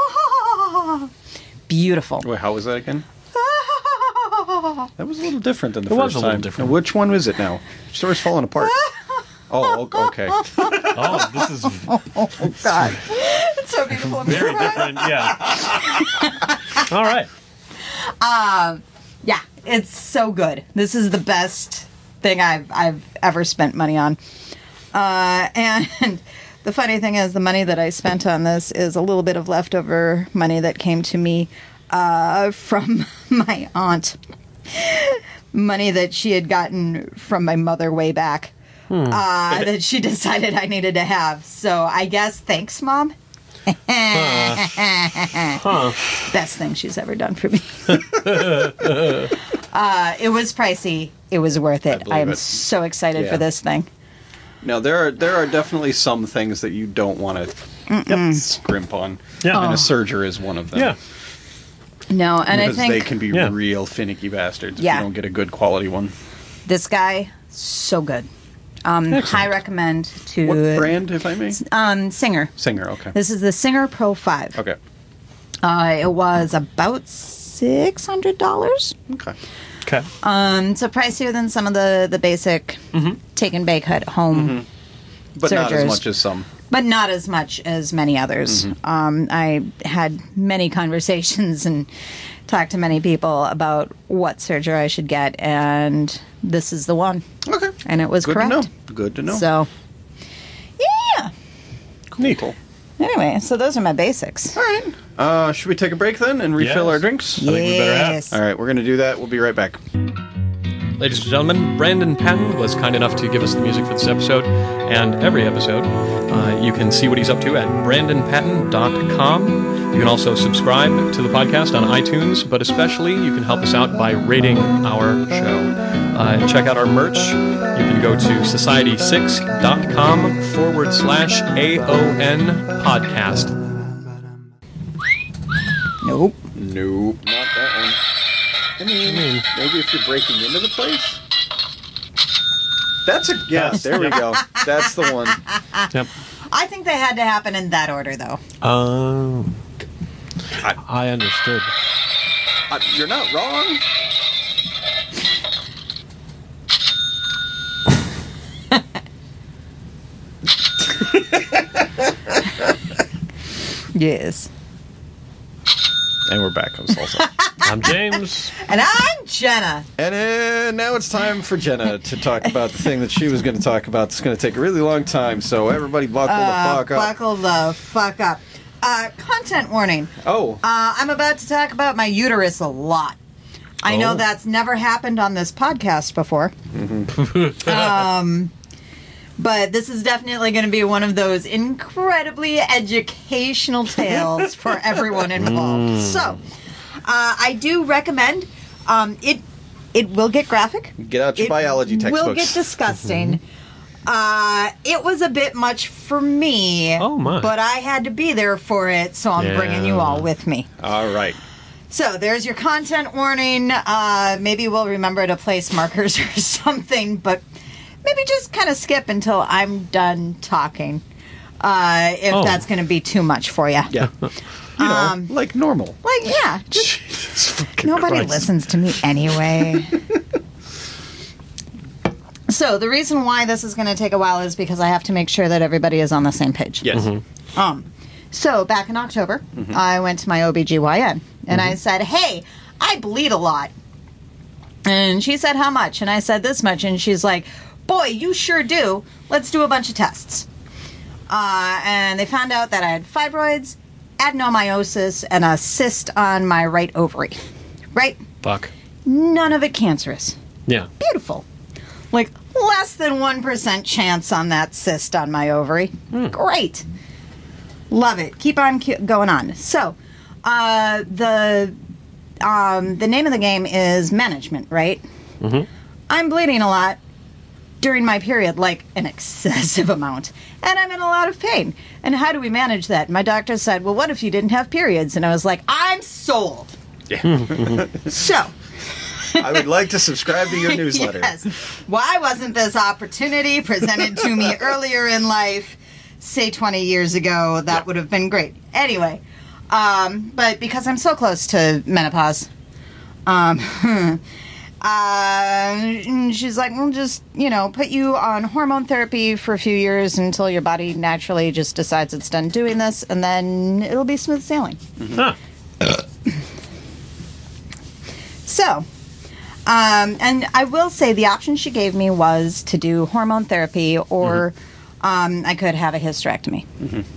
beautiful. Wait, how was that again? That was a little different than the It first was a little time. different. Now, which one is it now? Story's falling apart. Oh, okay. Oh, this is Oh, God. It's so beautiful. very different. Yeah. All right. Yeah, it's so good. This is the best thing I've ever spent money on. And the funny thing is, the money that I spent on this is a little bit of leftover money that came to me from my aunt. Money that she had gotten from my mother way back. That she decided I needed to have. So I guess thanks, Mom. Best thing she's ever done for me. It was pricey. It was worth it. believe I'm it. so excited Yeah. for this thing. Now there are definitely some things that you don't want to scrimp on. Yeah. And Oh. a serger is one of them. Yeah. No, and I Because think they can be Yeah. real finicky bastards if Yeah. you don't get a good quality one. this guy, so good. High recommend to What brand, if I may? Singer. Singer, okay. This is the Singer Pro 5. Okay. It was about $600. Okay. Okay. So pricier than some of the basic take and bake at home, But not as Sergers. much as some. but not as much as many others. I had many conversations and talked to many people about what serger I should get, and this is the one. Okay. And it was Good correct. to know. Good to know. So, yeah. cool. Neat. Cool. Anyway, so those are my basics. All right. Should we take a break then and refill Yes. our drinks? I think we better have. Yes. All right, we're going to do that. We'll be right back. Ladies and gentlemen, Brandon Patton was kind enough to give us the music for this episode and every episode. You can see what he's up to at brandonpatton.com. You can also subscribe to the podcast on iTunes, but especially you can help us out by rating our show. Check out our merch. You can go to society6.com/AON podcast. Nope. Nope, not that one. I mean, maybe if you're breaking into the place? That's a guess. There we go. That's the one. Yep. I think they had to happen in that order, though. Oh. I understood. You're not wrong. Yes. And we're back on Salsa. I'm James. And I'm Jenna. And now it's time for Jenna to talk about the thing that she was going to talk about. It's going to take a really long time, so everybody buckle the fuck up. Buckle the fuck up. Content warning. Oh. I'm about to talk about my uterus a lot. I know that's never happened on this podcast before. But this is definitely going to be one of those incredibly educational tales for everyone involved. So, I do recommend it will get graphic. Get out your biology textbooks. It will get disgusting. It was a bit much for me. Oh, my. But I had to be there for it, so I'm bringing you all with me. All right. So there's your content warning. Maybe we'll remember to place markers or something, but maybe just kind of skip until I'm done talking. If that's going to be too much for you. Yeah. You know, like normal. Like, yeah. Just, Jesus fucking nobody Christ. listens to me anyway. So the reason why this is going to take a while is because I have to make sure that everybody is on the same page. Yes. So back in October, I went to my OBGYN and I said, hey, I bleed a lot. And she said, how much? And I said, this much. And she's like, boy, you sure do. Let's do a bunch of tests. And they found out that I had fibroids, adenomyosis, and a cyst on my right ovary. Right? Fuck. None of it cancerous. Yeah. Beautiful. Like, less than 1% chance on that cyst on my ovary. Great. Love it. Keep on going on. So, the name of the game is management, right? Mm-hmm. I'm bleeding a lot during my period, like an excessive amount, and I'm in a lot of pain. And how do we manage that? My doctor said, well, what if you didn't have periods? And I was like, I'm sold. Yeah. So... I would like to subscribe to your newsletter. Yes. Why wasn't this opportunity presented to me earlier in life, say 20 years ago? That would have been great. Anyway, but because I'm so close to menopause, she's like, we'll just, put you on hormone therapy for a few years until your body naturally just decides it's done doing this, and then it'll be smooth sailing. Huh. So... and I will say the option she gave me was to do hormone therapy or I could have a hysterectomy.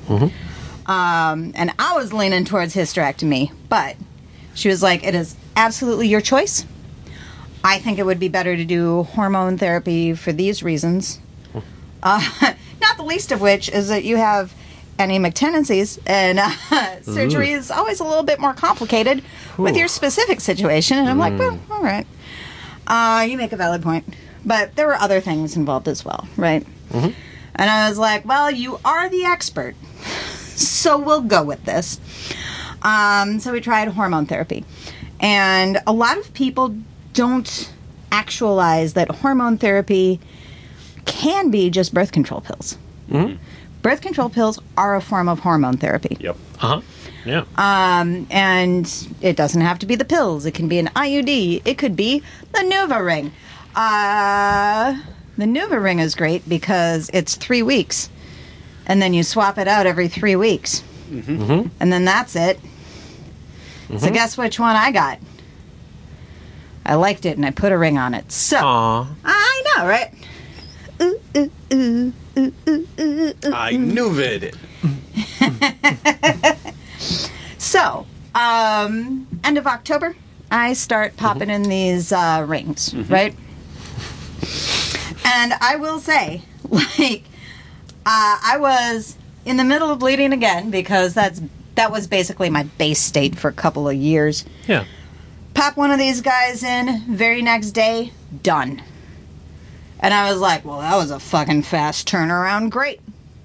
And I was leaning towards hysterectomy, but she was like, it is absolutely your choice. I think it would be better to do hormone therapy for these reasons. Not the least of which is that you have anemic tendencies, and surgery is always a little bit more complicated with your specific situation. And I'm like, well, all right. You make a valid point. But there were other things involved as well, right? And I was like, well, you are the expert, so we'll go with this. So we tried hormone therapy. And a lot of people don't actualize that hormone therapy can be just birth control pills. Birth control pills are a form of hormone therapy. Yep. Uh-huh. Yeah. And it doesn't have to be the pills. It can be an IUD. It could be the NuvaRing. The NuvaRing is great because it's 3 weeks. And then you swap it out every 3 weeks. And then that's it. So guess which one I got? I liked it and I put a ring on it. So, I know, right? Ooh, ooh, ooh, ooh, ooh, ooh, I knew it. So, end of October, I start popping in these rings, right? And I will say, like, I was in the middle of bleeding again because that was basically my base state for a couple of years. Yeah. Pop one of these guys in, very next day, done. And I was like, well, that was a fucking fast turnaround. Great.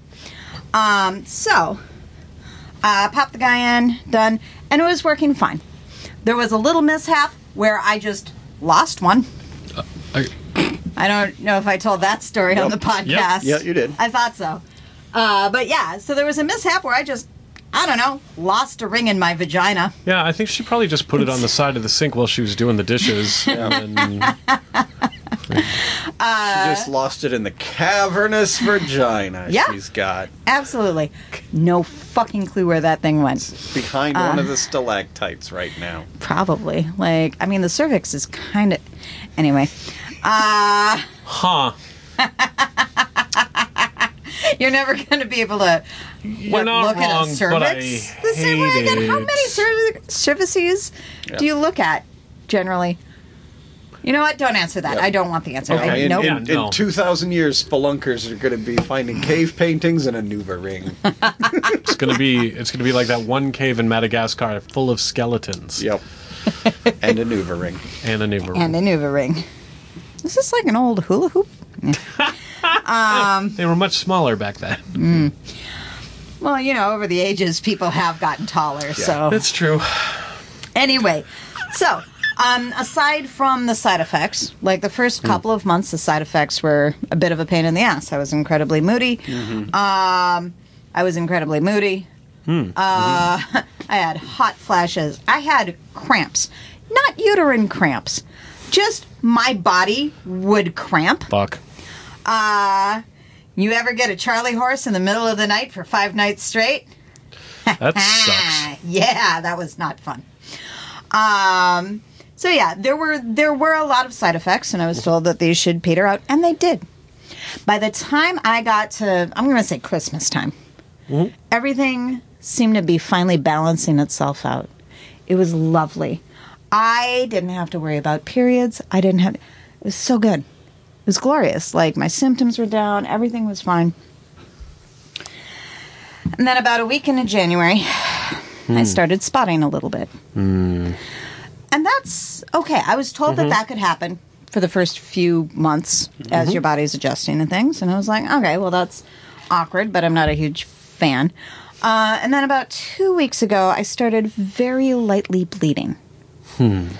So, popped the guy in, done, and it was working fine. There was a little mishap where I just lost one. I don't know if I told that story on the podcast. Yeah, you did. I thought so. But yeah, so there was a mishap where I don't know, lost a ring in my vagina. Yeah, I think she probably just put it on the side of the sink while she was doing the dishes. And then, she just lost it in the cavernous vagina she's got. Absolutely. No fucking clue where that thing went. Behind one of the stalactites right now. Probably. Like, I mean, the cervix is kind of... Anyway. huh. You're never going to be able to You're not look wrong, at a cervix but I the same way hate again. How it. many cervices do you look at generally? You know what? Don't answer that. Yep. I don't want the answer. Okay, Nope. in 2,000 years, spelunkers are going to be finding cave paintings and a Nuva ring. It's gonna be like that one cave in Madagascar full of skeletons. Yep. And a Nuva ring. And a Nuva And a Nuva ring. Is this like an old hula hoop? They were much smaller back then. Well, you know, over the ages, people have gotten taller. So That's true. anyway, so aside from the side effects, like the first couple of months, the side effects were a bit of a pain in the ass. I was incredibly moody. I had hot flashes. I had cramps, not uterine cramps, just my body would cramp. Fuck. You ever get a Charlie horse in the middle of the night for 5 nights straight? That sucks. Yeah, that was not fun. So yeah, there were a lot of side effects, and I was told that these should peter out, and they did. By the time I got to, I'm going to say Christmas time, everything seemed to be finally balancing itself out. It was lovely. I didn't have to worry about periods. It was so good. It was glorious. Like, my symptoms were down. Everything was fine. And then about a week into January, I started spotting a little bit. And that's okay. I was told that could happen for the first few months as your body's adjusting and things. And I was like, okay, well, that's awkward, but I'm not a huge fan. And then about 2 weeks ago, I started very lightly bleeding. And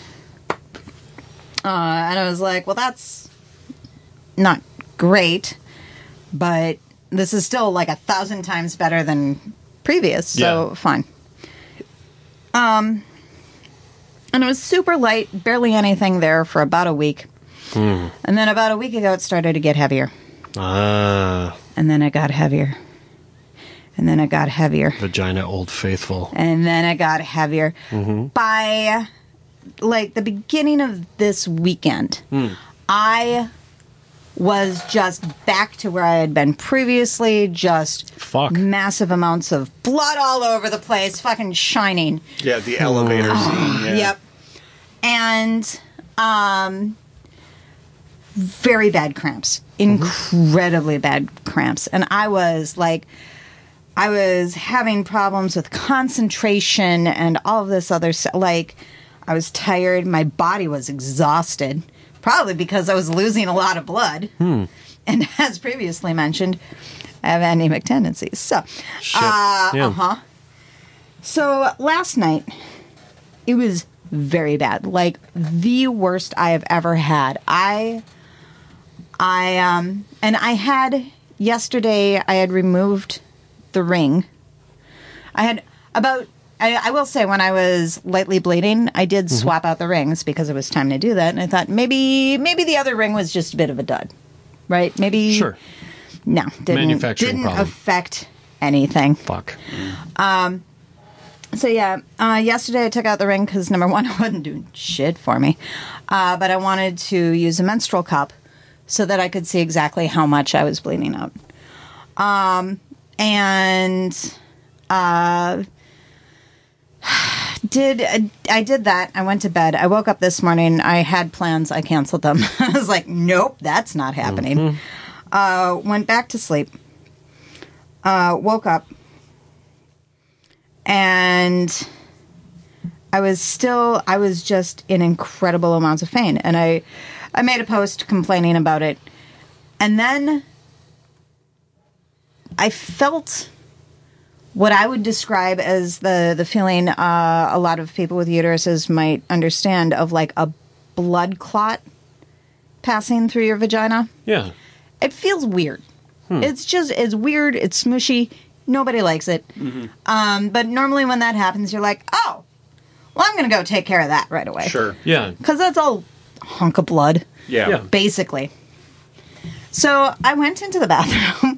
I was like, well, that's not great, but this is still like 1,000 times better than previous, so fine. And it was super light, barely anything there for about a week. And then about a week ago, it started to get heavier. And then it got heavier. And then it got heavier. Vagina Old Faithful. And then it got heavier. By, like, the beginning of this weekend, I was just back to where I had been previously, just massive amounts of blood all over the place, fucking shining. Yeah, the elevator scene. Yeah. Yep. And very bad cramps. Incredibly bad cramps. And I was having problems with concentration and all of this other stuff. Like, I was tired. My body was exhausted. Probably because I was losing a lot of blood. And as previously mentioned, I have anemic tendencies. So, So last night, it was very bad. Like, the worst I have ever had. Yesterday, I had removed the ring. I will say, when I was lightly bleeding, I did swap out the rings because it was time to do that. And I thought maybe the other ring was just a bit of a dud, right? Maybe. Sure. No, didn't problem. affect anything. Fuck. So yeah, yesterday I took out the ring because, number one, it wasn't doing shit for me. But I wanted to use a menstrual cup so that I could see exactly how much I was bleeding out. And I did that. I went to bed. I woke up this morning. I had plans. I canceled them. I was like, nope, that's not happening. Went back to sleep. Woke up. And I was just in incredible amounts of pain. And I made a post complaining about it. And then I felt what I would describe as the feeling a lot of people with uteruses might understand of like a blood clot passing through your vagina. Yeah. It feels weird. It's weird. It's smushy. Nobody likes it. But normally when that happens, you're like, oh, well, I'm going to go take care of that right away. Sure. Yeah. Because that's all hunk of blood. Yeah. Basically. So I went into the bathroom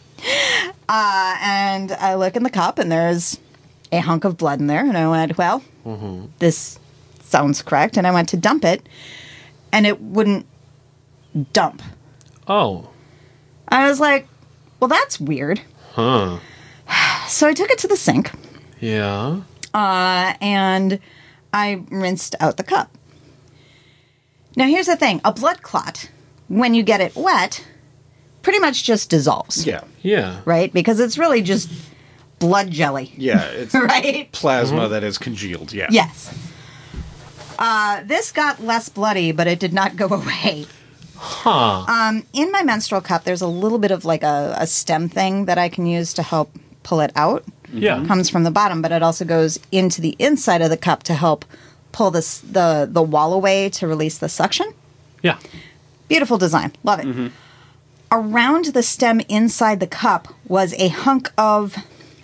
and I look in the cup and there's a hunk of blood in there. And I went, well, this sounds correct. And I went to dump it and it wouldn't dump. Oh. I was like, well, that's weird. Huh. So I took it to the sink Yeah. and I rinsed out the cup. Now, here's the thing. A blood clot, when you get it wet, pretty much just dissolves. Yeah. Yeah. Right? Because it's really just blood jelly. Yeah. It's Right? plasma that is congealed. Yeah. Yes. This got less bloody, but it did not go away. Huh. In my menstrual cup, there's a little bit of like a stem thing that I can use to help pull it out. Yeah. It comes from the bottom, but it also goes into the inside of the cup to help pull the wall away to release the suction. Yeah. Beautiful design. Love it. Around the stem inside the cup was a hunk of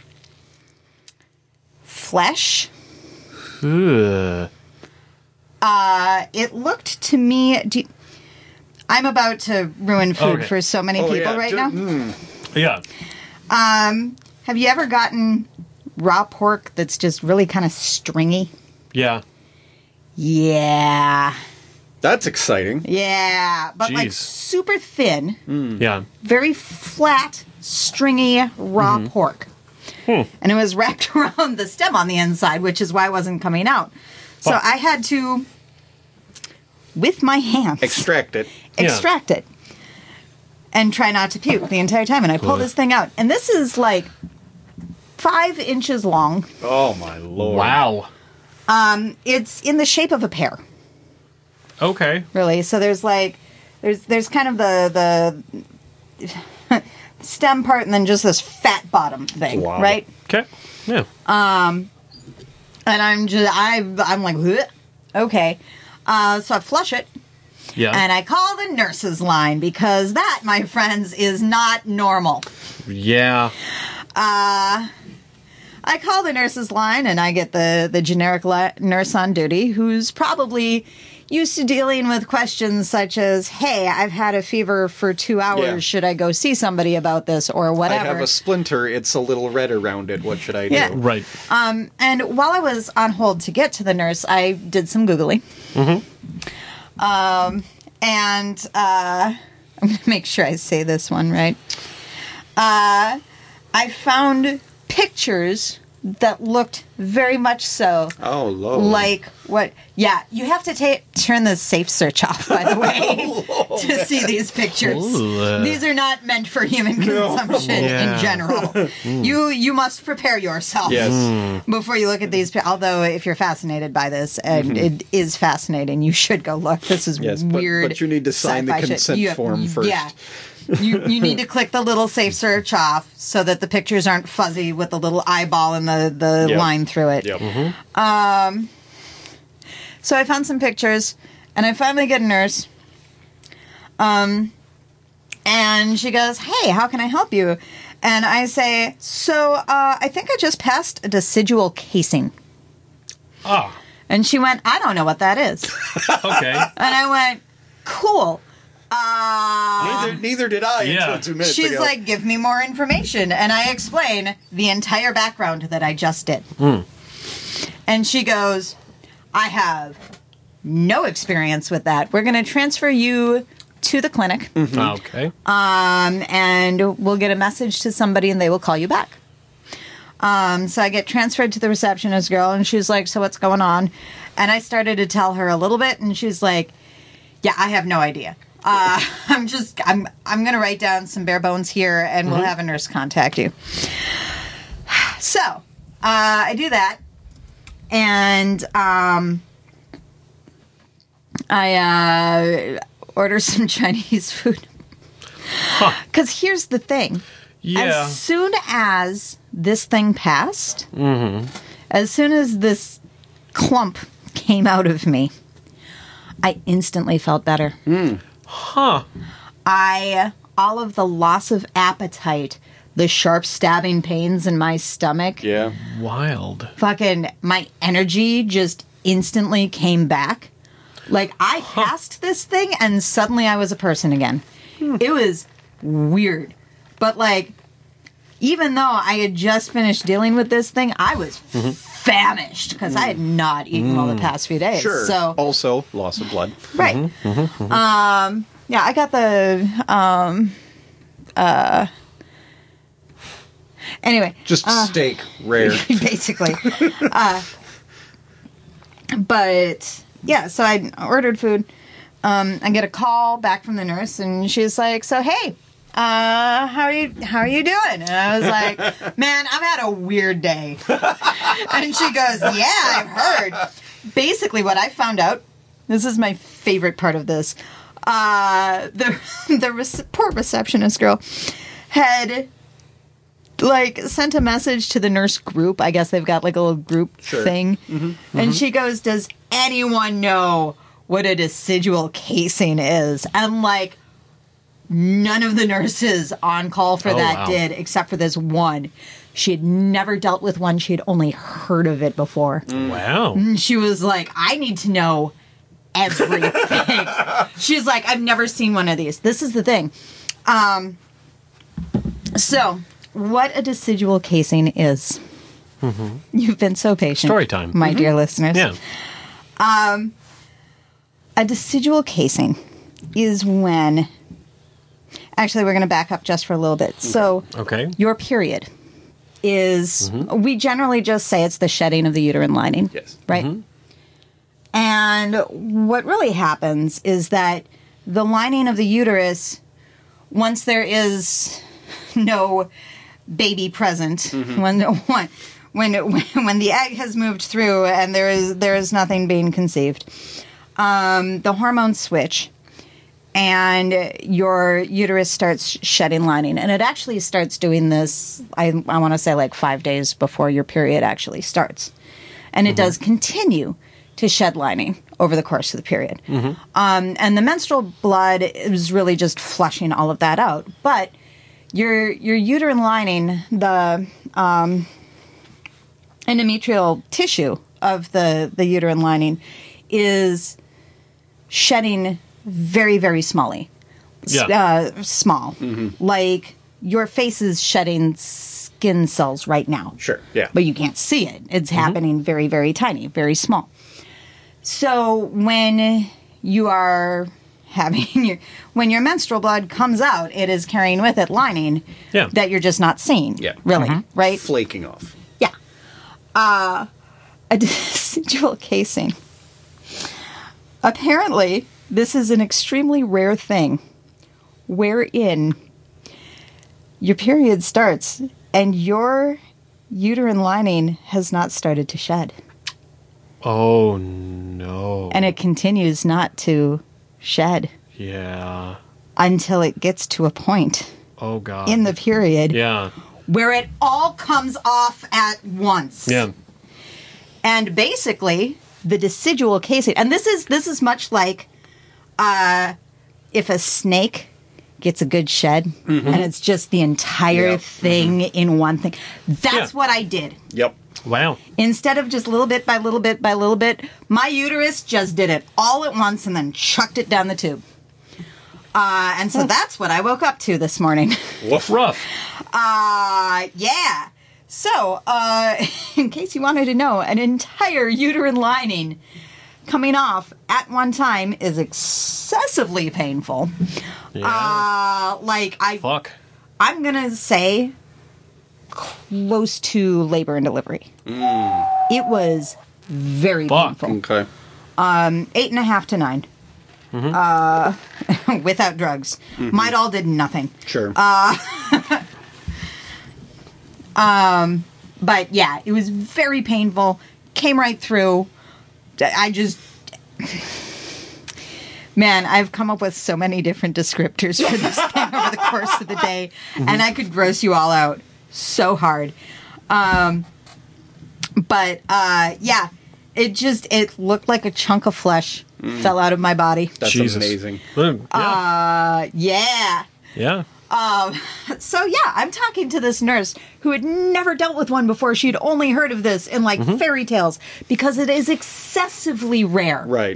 flesh. Ugh. It looked to me... I'm about to ruin food Okay. for so many people right now. Yeah. Have you ever gotten raw pork that's just really kind of stringy? Yeah. Yeah. That's exciting. Yeah. But like Jeez. super thin, Yeah. very flat, stringy raw pork. And it was wrapped around the stem on the inside, which is why it wasn't coming out. So Fuck. I had to, with my hands, Extract it. extract it and try not to puke the entire time. And I pull this thing out. And this is like 5 inches long. Oh, my Lord. Wow. It's in the shape of a pear, Okay. really. So there's like, there's kind of the stem part and then just this fat bottom thing, Wow. right? Okay. Yeah. And I'm like, "Bleh." Okay. So I flush it. Yeah. And I call the nurse's line because that, my friends, is not normal. Yeah. I call the nurse's line and I get the generic nurse on duty who's probably used to dealing with questions such as, hey, I've had a fever for 2 hours. Yeah. Should I go see somebody about this or whatever? I have a splinter. It's a little red around it. What should I do? Yeah. Right. And while I was on hold to get to the nurse, I did some Googling. And I'm going to make sure I say this one right. I found pictures that looked very much so Oh, Lord. like what. Yeah, you have to turn the safe search off, by the way, to see these pictures. Ooh. These are not meant for human consumption Yeah. in general. You must prepare yourself Yes. before you look at these. Although, if you're fascinated by this, and it is fascinating, you should go look. This is Yes, weird. but you need to sign the sci-fi shit. consent form first. Yeah. You need to click the little safe search off so that the pictures aren't fuzzy with the little eyeball and the Yep. line through it. Yep. So I found some pictures, and I finally get a nurse. And she goes, hey, how can I help you? And I say, so I think I just passed a decidual casing. Ah. And she went, I don't know what that is. Okay. And I went, cool. Neither did I Yeah. until 2 minutes She's ago. like, give me more information. And I explain the entire background that I just did. And she goes, I have no experience with that. We're going to transfer you to the clinic. Okay. And we'll get a message to somebody and they will call you back. So I get transferred to the receptionist girl, and she's like, so what's going on? And I started to tell her a little bit, and she's like, yeah, I have no idea. I'm going to write down some bare bones here, and we'll have a nurse contact you. So I do that, and I order some Chinese food. Because here's the thing. Yeah. As soon as this thing passed, as soon as this clump came out of me, I instantly felt better. Huh. All of the loss of appetite, the sharp stabbing pains in my stomach, Yeah. Wild. fucking my energy just instantly came back. Like, I passed this thing and suddenly I was a person again. It was weird. But, like, even though I had just finished dealing with this thing, I was famished because I had not eaten well the past few days. Sure. So, Also, loss of blood. right. Yeah, I got the, anyway. Just steak, rare. Basically. But, yeah, so I ordered food. I get a call back from the nurse, and she's like, so, hey, how are you doing? And I was like, man, I've had a weird day. And she goes, yeah, I've heard. Basically, what I found out, this is my favorite part of this, the poor receptionist girl had, like, sent a message to the nurse group. I guess they've got, like, a little group thing. And she goes, does anyone know what a decidual casing is? And, like, none of the nurses on call for that did, except for this one. She had never dealt with one. She had only heard of it before. Wow. And she was like, I need to know everything. She's like, I've never seen one of these. This is the thing. So, what a decidual casing is. You've been so patient. Story time. My dear listeners. Yeah. A decidual casing is when... Actually, we're going to back up just for a little bit. So, Okay. your period is... We generally just say it's the shedding of the uterine lining. Yes. Right? And what really happens is that the lining of the uterus, once there is no baby present, when the egg has moved through and there is nothing being conceived, the hormones switch and your uterus starts shedding lining. And it actually starts doing this, I want to say, like 5 days before your period actually starts. And it does continue to shed lining over the course of the period. And the menstrual blood is really just flushing all of that out. But your uterine lining, the endometrial tissue of the uterine lining, is shedding very, very small. Like your face is shedding skin cells right now. Sure, yeah. But you can't see it. It's happening very, very tiny, very small. So when you are having when your menstrual blood comes out, it is carrying with it lining that you're just not seeing. Yeah. Really, right? Flaking off. Yeah. A decidual casing. Apparently, this is an extremely rare thing wherein your period starts and your uterine lining has not started to shed. Oh, no. And it continues not to shed Yeah. until it gets to a point Oh, God. in the period Yeah. where it all comes off at once. Yeah. And basically, the decidual casing, and this is much like if a snake gets a good shed and it's just the entire thing in one thing. That's what I did. Yep. Wow. Instead of just little bit by little bit by little bit, my uterus just did it all at once and then chucked it down the tube. And so that's what I woke up to this morning. Woof. Rough. Yeah. So, in case you wanted to know, an entire uterine lining coming off at one time is excessively painful. Yeah. Like Fuck. I'm gonna say close to labor and delivery. It was very painful. Okay. 8.5 to 9. Without drugs. Midol did nothing. Sure. But yeah, it was very painful. Came right through. I just... Man, I've come up with so many different descriptors for this thing over the course of the day, and I could gross you all out so hard. Yeah, it looked like a chunk of flesh fell out of my body. That's Jesus. amazing. Yeah. Yeah. So yeah, I'm talking to this nurse who had never dealt with one before. She'd only heard of this in like fairy tales because it is excessively rare. Right.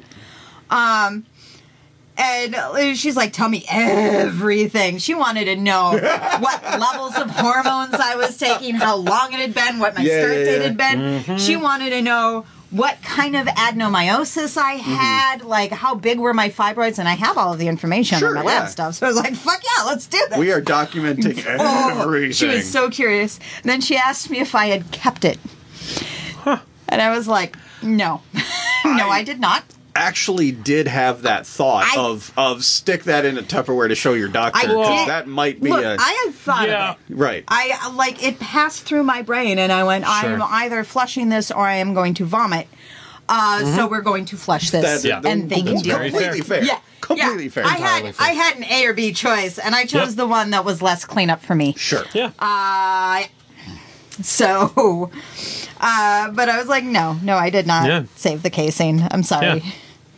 And she's like, tell me everything. She wanted to know what levels of hormones I was taking, how long it had been, what my start date had been. She wanted to know what kind of adenomyosis I had, like how big were my fibroids, and I have all of the information on my lab stuff. So I was like, fuck yeah, let's do this. We are documenting everything. She was so curious. And then she asked me if I had kept it. And I was like, no. No, I did not. Actually did have that thought of stick that in a Tupperware to show your doctor, because that might be Look, I had thought of it. Right. It passed through my brain, and I went, I'm either flushing this or I am going to vomit. So we're going to flush this, and they can deal with it. Completely fair. Yeah. Completely fair. I had an A or B choice, and I chose the one that was less cleanup for me. Sure. Yeah. So, but I was like, no, I did not save the casing. I'm sorry. Yeah.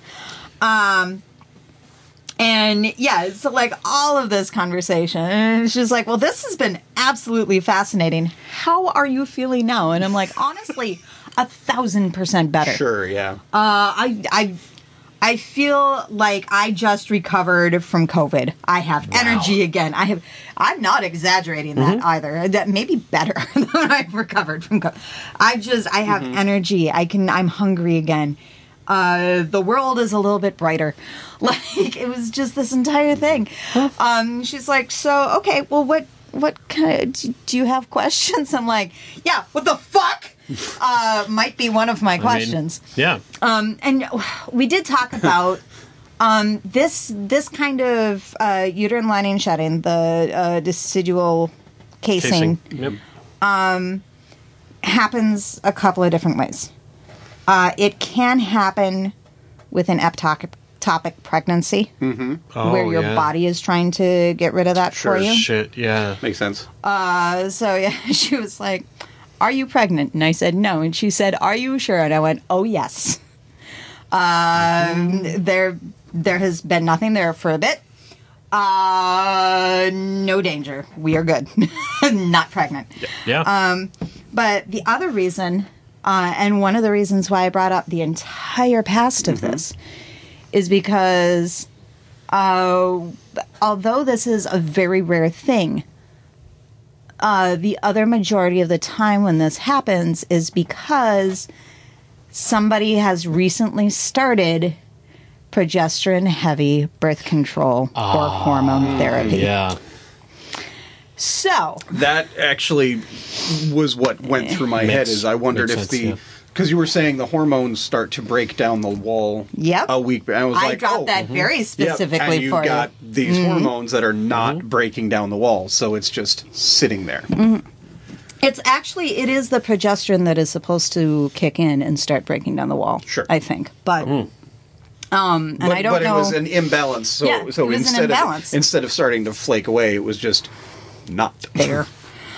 And yeah, so like all of this conversation, and she's like, well, this has been absolutely fascinating. How are you feeling now? And I'm like, honestly, 1,000% better. Sure, yeah. I feel like I just recovered from COVID. I have energy again. I'm not exaggerating that either. That may be better than I've recovered from COVID. I have energy. I'm hungry again. The world is a little bit brighter. Like, it was just this entire thing. She's like, so, okay, well, what kind of, do you have questions? I'm like, yeah, what the fuck? Might be one of my questions. And we did talk about, this kind of, uterine lining shedding, the, decidual casing. Yep. Happens a couple of different ways. It can happen with an ectopic pregnancy, where your body is trying to get rid of that for you. Shit, yeah. Makes sense. So yeah, she was like, "Are you pregnant?" And I said, "No." And she said, "Are you sure?" And I went, "Oh yes." There has been nothing there for a bit. No danger. We are good. Not pregnant. Yeah. But the other reason. And one of the reasons why I brought up the entire past of this is because although this is a very rare thing, the other majority of the time when this happens is because somebody has recently started progesterone-heavy birth control or hormone therapy. Yeah. So that actually was what went through my head. Is I wondered if because you were saying the hormones start to break down the wall a week. And I was like, dropped that very specifically and you for you. got these hormones that are not breaking down the wall, so it's just sitting there. It's actually, it is the progesterone that is supposed to kick in and start breaking down the wall. Sure. I think. But, and I don't know. But it was an imbalance. So, it was an imbalance. Instead of starting to flake away, it was just not there.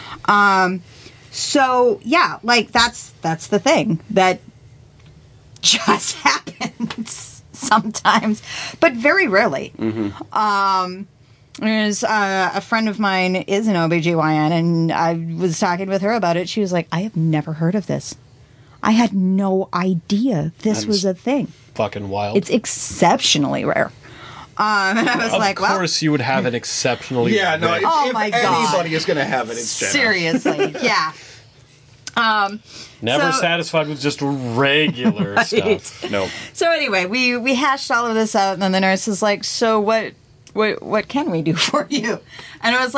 So yeah, like that's the thing that just happens sometimes, but very rarely. There's a friend of mine is an OBGYN, and I was talking with her about it. She was like, I have never heard of this. I had no idea this was a thing. Fucking wild. It's exceptionally rare. And I was like, well... Of course you would have an exceptionally... Yeah, no, rare. if my God. anybody is going to have it, it's Jenna. Seriously, yeah. Never satisfied with just regular stuff. No. So anyway, we hashed all of this out, and then the nurse is like, so what can we do for you? And I was like, well,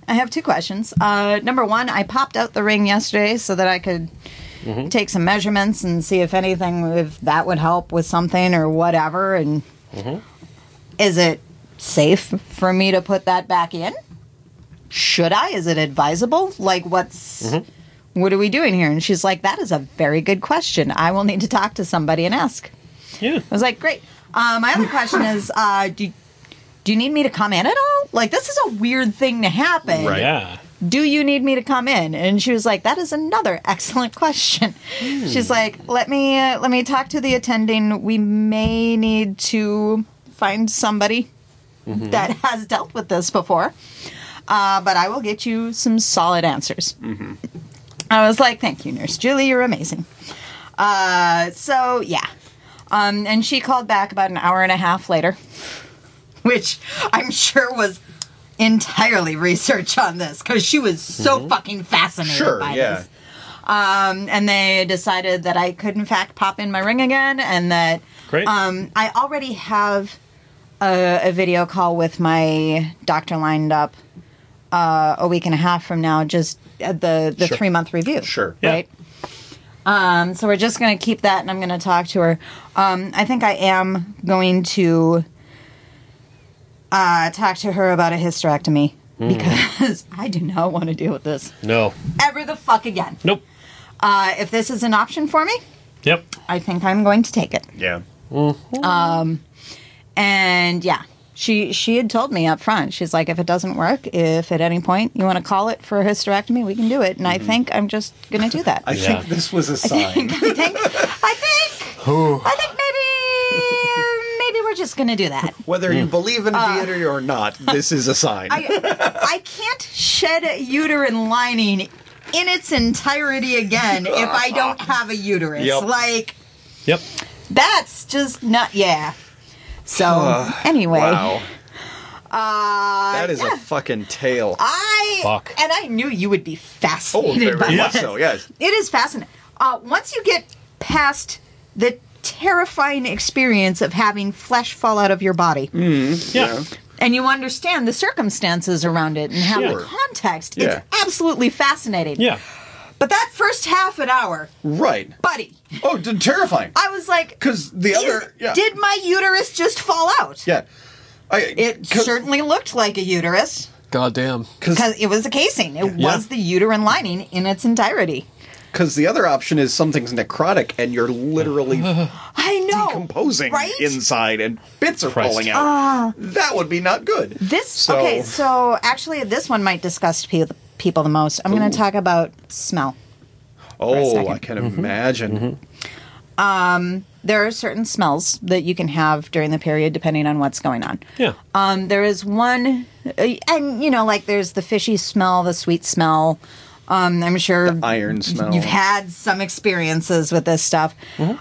I have two questions. Number one, I popped out the ring yesterday so that I could take some measurements and see if that would help with something or whatever. And is it safe for me to put that back in? Should I? Is it advisable? Like, what are we doing here? And she's like, that is a very good question. I will need to talk to somebody and ask. Yeah. I was like, great. My other question is, do you need me to come in at all? Like, this is a weird thing to happen. Right. Yeah. Do you need me to come in? And she was like, that is another excellent question. She's like, let me talk to the attending. We may need to find somebody that has dealt with this before. But I will get you some solid answers. I was like, thank you, Nurse Julie. You're amazing. So, yeah. And she called back about an hour and a half later, which I'm sure was entirely research on this because she was so fucking fascinated by this. And they decided that I could, in fact, pop in my ring again and that Great. I already have a video call with my doctor lined up a week and a half from now, just the 3-month review. Sure. Right? So we're just going to keep that, and I'm going to talk to her. I think I am going to talk to her about a hysterectomy because I do not want to deal with this No. ever the fuck again. Nope. If this is an option for me, Yep. I think I'm going to take it. Yeah. And yeah, she had told me up front. She's like, if it doesn't work, if at any point you want to call it for a hysterectomy, we can do it. And I think I'm just going to do that. I think this was a sign. I think maybe we're just going to do that. Whether you believe in deity or not, this is a sign. I can't shed a uterine lining in its entirety again if I don't have a uterus. Yep. Like, Yep. that's just not, yeah. So, anyway. Wow. That is a fucking tale. Fuck. And I knew you would be fascinated very by much this. so, yes. It is fascinating. Once you get past the terrifying experience of having flesh fall out of your body, Yeah. and you understand the circumstances around it and have the context, Yeah. it's absolutely fascinating. Yeah. But that first half an hour, Right. buddy, Oh, terrifying. I was like, Because the other... Yeah. did my uterus just fall out? Yeah. It certainly looked like a uterus. Goddamn. Because it was a casing. It was the uterine lining in its entirety. Because the other option is something's necrotic and you're literally I know. decomposing right? inside and bits are Christ. falling out. That would be not good. So actually this one might disgust people the most. I'm going to talk about smell. Oh, second. I can imagine. There are certain smells that you can have during the period depending on what's going on. Yeah. There is one, and like there's the fishy smell, the sweet smell. I'm sure Iron smell. you've had some experiences with this stuff.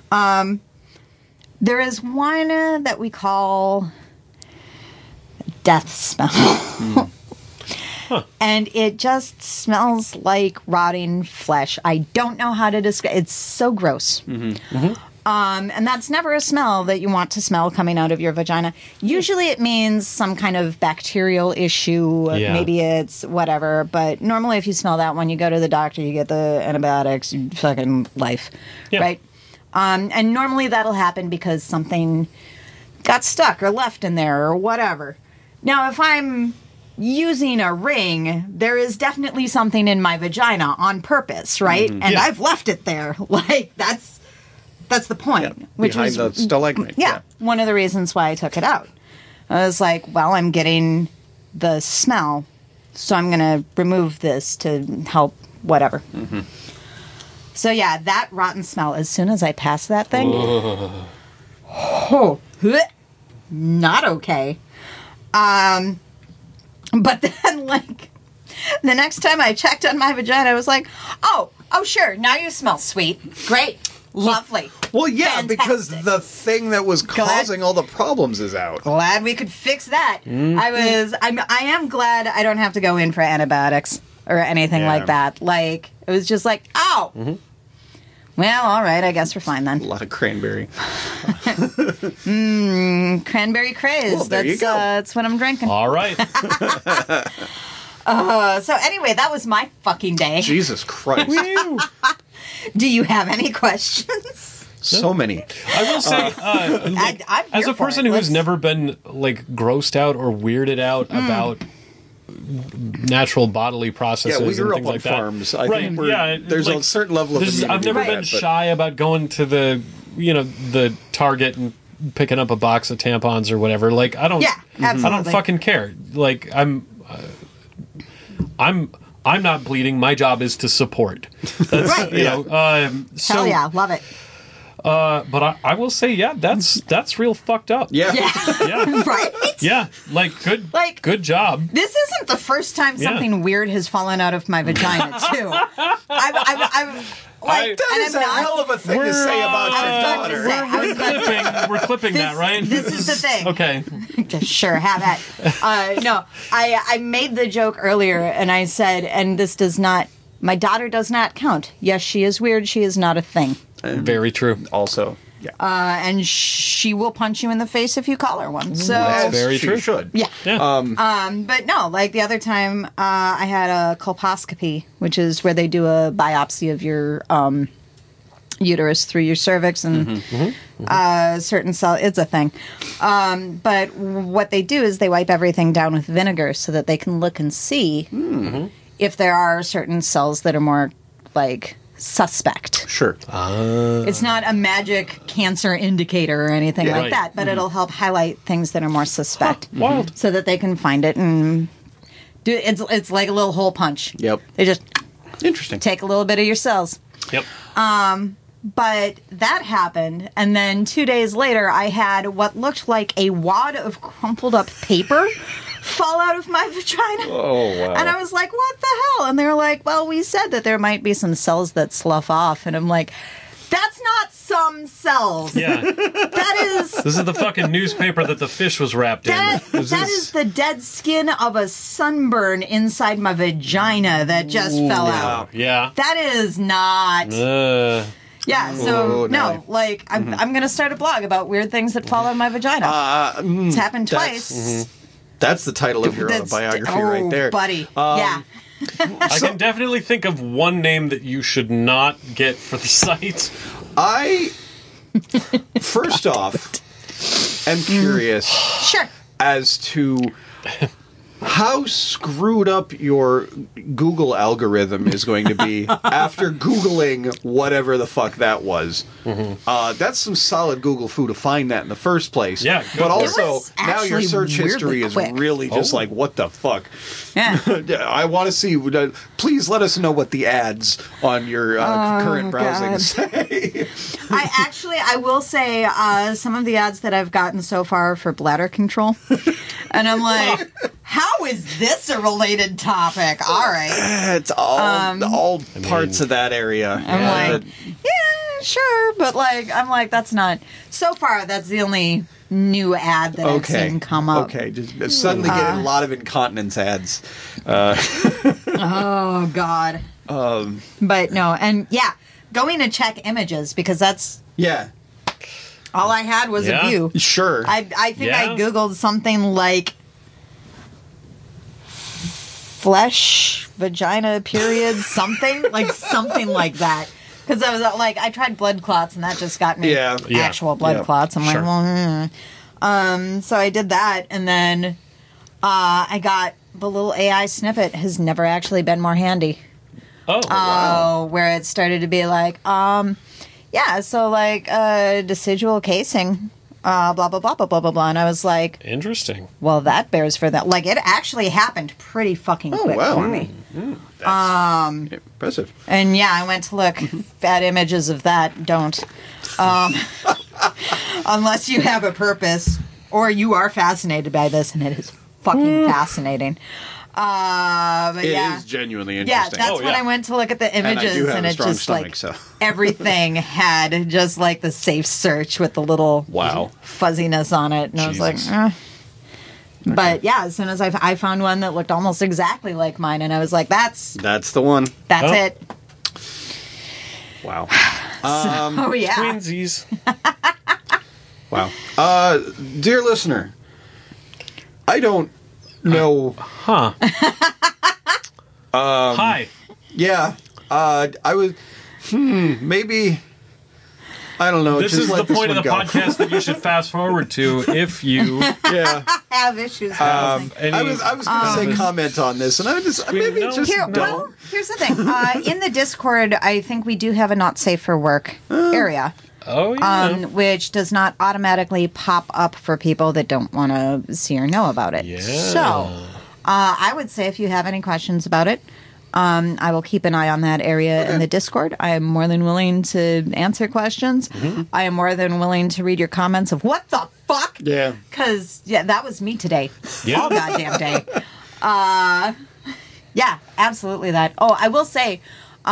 There is one that we call death smell. And it just smells like rotting flesh. I don't know how to describe. It's so gross. And that's never a smell that you want to smell coming out of your vagina. Usually it means some kind of bacterial issue. Yeah. Maybe it's whatever. But normally if you smell that one, you go to the doctor, you get the antibiotics, fucking life. Yeah. Right? And normally that'll happen because something got stuck or left in there or whatever. Now, if I'm using a ring, there is definitely something in my vagina on purpose, right? And Yeah. I've left it there. Like, that's the point. Yeah, Which behind was the stalagmite. yeah, one of the reasons why I took it out. I was like, well, I'm getting the smell, so I'm going to remove this to help whatever. So yeah, that rotten smell, as soon as I pass that thing, not okay. But then, like, the next time I checked on my vagina, I was like, oh, sure, now you smell sweet. Great. Lovely. Well, yeah, Fantastic. because the thing that was causing all the problems is out. Glad we could fix that. I am glad I don't have to go in for antibiotics or anything like that. Like, it was just like, ow. Well, all right, I guess we're fine then. A lot of cranberry. Cranberry craze. Well, there you go. That's what I'm drinking. All right. So anyway, that was my fucking day. Jesus Christ. Do you have any questions? So many. I will say, like, I'm as here a for person it. who has Let's- never been like grossed out or weirded out about natural bodily processes Yeah, we and grew things up on like that. farms. I Right, think we're, yeah, there's a like, certain level of immunity I've never to been that, but- shy about going to the the Target and picking up a box of tampons or whatever. Like I don't. Yeah, I don't absolutely. fucking care. Like I'm not bleeding. My job is to support. That's, Right. You know. So, Hell yeah, love it. But I will say, yeah, that's real fucked up. Yeah. Yeah. Right? Yeah. Like good. Like- good job. This isn't the first time Yeah. something weird has fallen out of my vagina, too. I'm like, That and is I'm a not- hell of a thing to say about I was your about to daughter. say, I was about to- We're clipping that, right? This is the thing. Okay. Just sure, have that. No, I made the joke earlier, and I said, and this does not, my daughter does not count. Yes, she is weird. She is not a thing. Very true. Also, yeah. And she will punch you in the face if you call her one. So, As very she true. should. yeah. Yeah. But no, like the other time, I had a colposcopy, which is where they do a biopsy of your uterus through your cervix and certain cell. It's a thing. But what they do is they wipe everything down with vinegar so that they can look and see if there are certain cells that are more like suspect. Sure. It's not a magic cancer indicator or anything Yeah. like Right. that, but it'll help highlight things that are more suspect. Wild. So that they can find it and do it's like a little hole punch. Yep. They just Interesting. take a little bit of your cells. Yep. But that happened, and then 2 days later, I had what looked like a wad of crumpled up paper fall out of my vagina. Oh, wow. And I was like, what the hell? And they were like, well, we said that there might be some cells that slough off. And I'm like, that's not some cells. Yeah. That is... This is the fucking newspaper that the fish was wrapped That in. This is the dead skin of a sunburn inside my vagina that just fell out. Yeah. That is not... Yeah, so Oh, no, no. like I'm going to start a blog about weird things that fall out of my vagina. It's happened twice. That's the title of your That's- autobiography right there. buddy. Yeah. I can definitely think of one name that you should not get for the site. I, first off, am curious Sure. as to how screwed up your Google algorithm is going to be after Googling whatever the fuck that was. That's some solid Google foo to find that in the first place. Yeah, good. But It also, was now your actually search history weirdly is quick. really just like, what the fuck? Yeah. I want to see. Please let us know what the ads on your current browsing God. say. I will say some of the ads that I've gotten so far are for bladder control. And I'm like, how is this a related topic? All right. It's all parts of that area. I'm like, yeah, sure. But I'm like, that's not, so far, that's the only new ad that I've seen come up. Okay, just suddenly getting a lot of incontinence ads. Oh, God. But no, and yeah, going to check images because that's Yeah, all I had was Yeah. a view. sure. I think Yeah. I Googled something like flesh, vagina, period, something like that. Because I was like, I tried blood clots and that just got me Yeah. Yeah. actual blood Yeah. clots. I'm Sure. like, well, so I did that, and then I got the little AI snippet has never actually been more handy. Oh, wow. Where it started to be like, yeah, so like decidual casing, blah blah blah blah blah blah blah, and I was like, Interesting. well, that bears for that. Like, it actually happened pretty fucking quick wow. for me. Impressive. And yeah, I went to look at images of that. Don't, unless you have a purpose or you are fascinated by this, and it is fucking fascinating. But It yeah. is genuinely Yeah, interesting. that's Oh, when yeah. I went to look at the and I images, do have and a it strong just stomach, like so. everything had just like the safe search with the little Wow. fuzziness on it, and I was like, Jesus. eh. But yeah, as soon as I found one that looked almost exactly like mine, and I was like, that's That's the one. Oh. it. Wow. Oh yeah, Twinsies. Wow. Dear listener, I don't know Huh. Hi. Yeah. I was... maybe... I don't know. This just is let the point of the one go. podcast that you should fast forward to if you... Yeah. Have issues. any- I was going to say comment on this, and I just... Maybe no. just Here, don't. well, here's the thing. In the Discord, I think we do have a not safe for work area. Oh, yeah. Which does not automatically pop up for people that don't want to see or know about it. Yeah. So, I would say if you have any questions about it, I will keep an eye on that area in the Discord. I am more than willing to answer questions. Mm-hmm. I am more than willing to read your comments of what the fuck? Yeah. Because, that was me today. Yeah. All goddamn day. Yeah, absolutely that. Oh, I will say,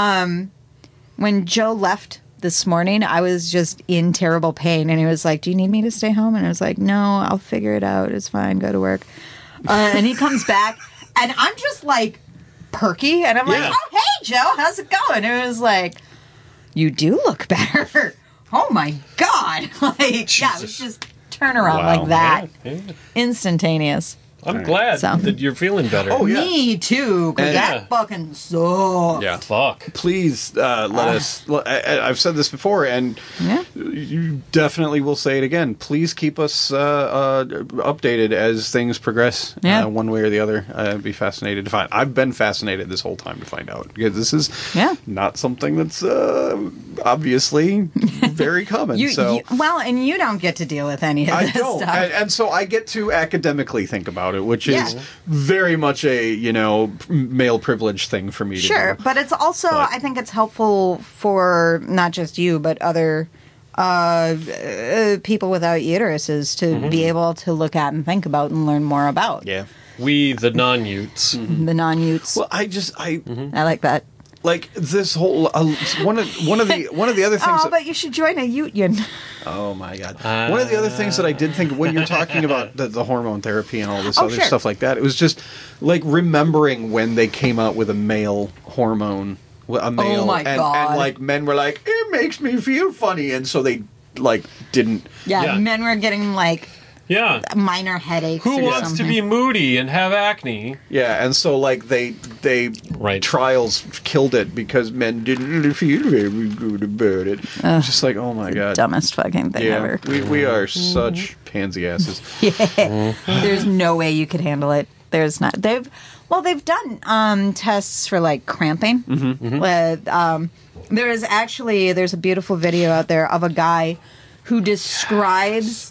when Joe left this morning, I was just in terrible pain, and he was like, "Do you need me to stay home?" And I was like, "No, I'll figure it out. It's fine. Go to work." And he comes back, and I'm just like perky, and I'm like, Yeah. "Oh, hey, Joe, how's it going?" And it was like, "You do look better." Oh my god! Like, yeah, it was Jesus. just turn around Wow. like that, Yeah. instantaneous. I'm glad So- that you're feeling better. Oh, yeah. Me too, because And- that fucking sucks. Yeah. Fuck. Please let us... I've said this before, and Yeah. you definitely will say it again. Please keep us updated as things progress, Yeah. one way or the other. I'd be fascinated to find. I've been fascinated this whole time to find out, because this is not something that's obviously very common. Well, and you don't get to deal with any of I this don't, stuff. and so I get to academically think about it, which Yeah. is very much a male privilege thing for me to Sure, do. but it's also, But- I think it's helpful for not just you, but other people without uteruses to be able to look at and think about and learn more about. Yeah. We, the non-Utes. The non-utes. Well, I I like that. like this whole one of the other things. Oh, but you should join a union. Oh my god! One of the other things that I did think when you're talking about the hormone therapy and all this other sure. stuff like that, it was just like remembering when they came out with a male hormone, a male, my God. and like men were like, it makes me feel funny, and so they like didn't. Yeah, Yeah. men were getting like Yeah. minor headaches. Who or wants something. to be moody and have acne? Yeah, and so like they Right. trials killed it because men didn't feel very good about it. It's just like, oh my god. Dumbest fucking thing Yeah, ever. we are such pansy asses. There's no way you could handle it. There's not. They've done tests for like cramping. With, there's a beautiful video out there of a guy who describes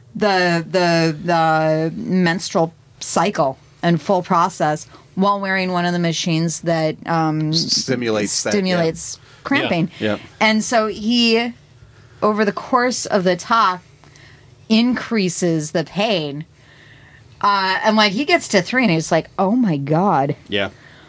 the menstrual cycle and full process while wearing one of the machines that Stimulates cramping. Yeah. And so he, over the course of the talk, increases the pain. And like he gets to 3 and he's like, oh my God. Yeah.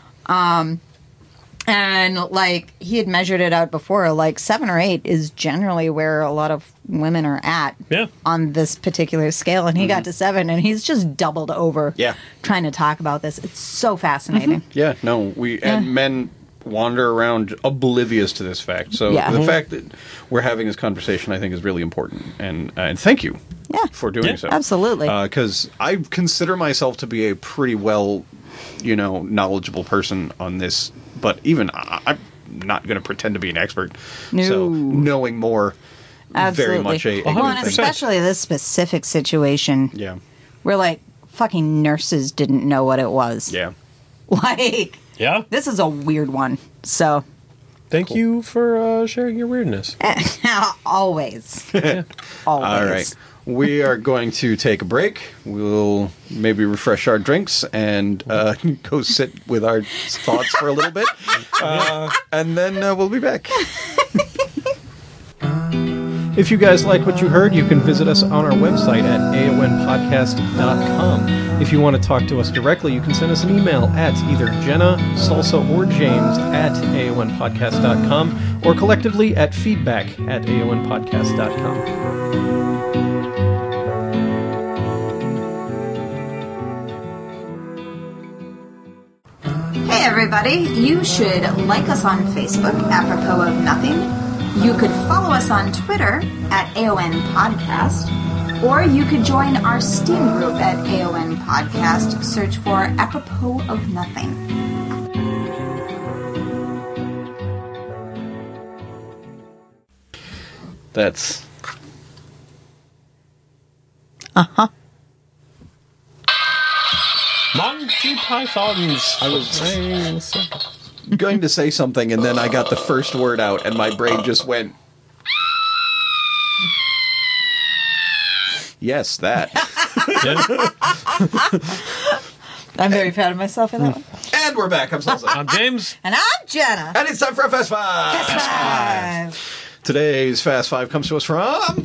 And like he had measured it out before, like 7 or 8 is generally where a lot of women are at Yeah. on this particular scale. And he got to 7 and he's just doubled over Yeah. trying to talk about this. It's so fascinating. Yeah, no, and men wander around oblivious to this fact. So Yeah. the fact that we're having this conversation, I think, is really important. And thank you Yeah. for doing Yeah, so. absolutely. Because I consider myself to be a pretty well, knowledgeable person on this. But even I'm not going to pretend to be an expert. No. So knowing more, Absolutely. very much a Well, good and thing. especially this specific situation Yeah, where like fucking nurses didn't know what it was. yeah. Like, Yeah. this is a weird one. So, Thank you for sharing your weirdness. always. Always. All right. We are going to take a break. We'll maybe refresh our drinks and go sit with our thoughts for a little bit. And then we'll be back. If you guys like what you heard, you can visit us on our website at aonpodcast.com. If you want to talk to us directly, you can send us an email at either Jenna, Salsa, or James at aonpodcast.com or collectively at feedback at aonpodcast.com. Hey, everybody. You should like us on Facebook, apropos of nothing. You could follow us on Twitter at AON Podcast. Or you could join our Steam group at AON Podcast. Search for apropos of nothing. That's... Monty Python's. I was going to say something, and then I got the first word out, and my brain just went... Yes, that. I'm very proud of myself for that one. And we're back. I'm Salsa. I'm James. And I'm Jenna. And it's time for a Fast Five. Fast Five. Today's Fast Five comes to us from...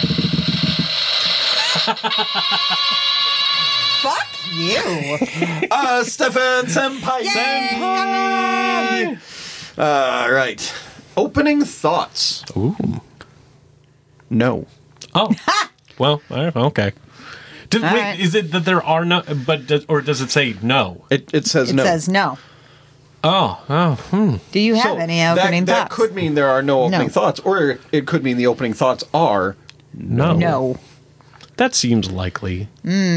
Fuck you. Stefan Senpai. Yay! All right. Opening thoughts. Ooh. No. Oh. Well, okay. All Wait, right. is it that there are no, or does it say no? It says It no. says no. Oh. Do you have So any opening that thoughts? could mean there are no opening No. thoughts, or it could mean the opening thoughts are No. No. That seems likely.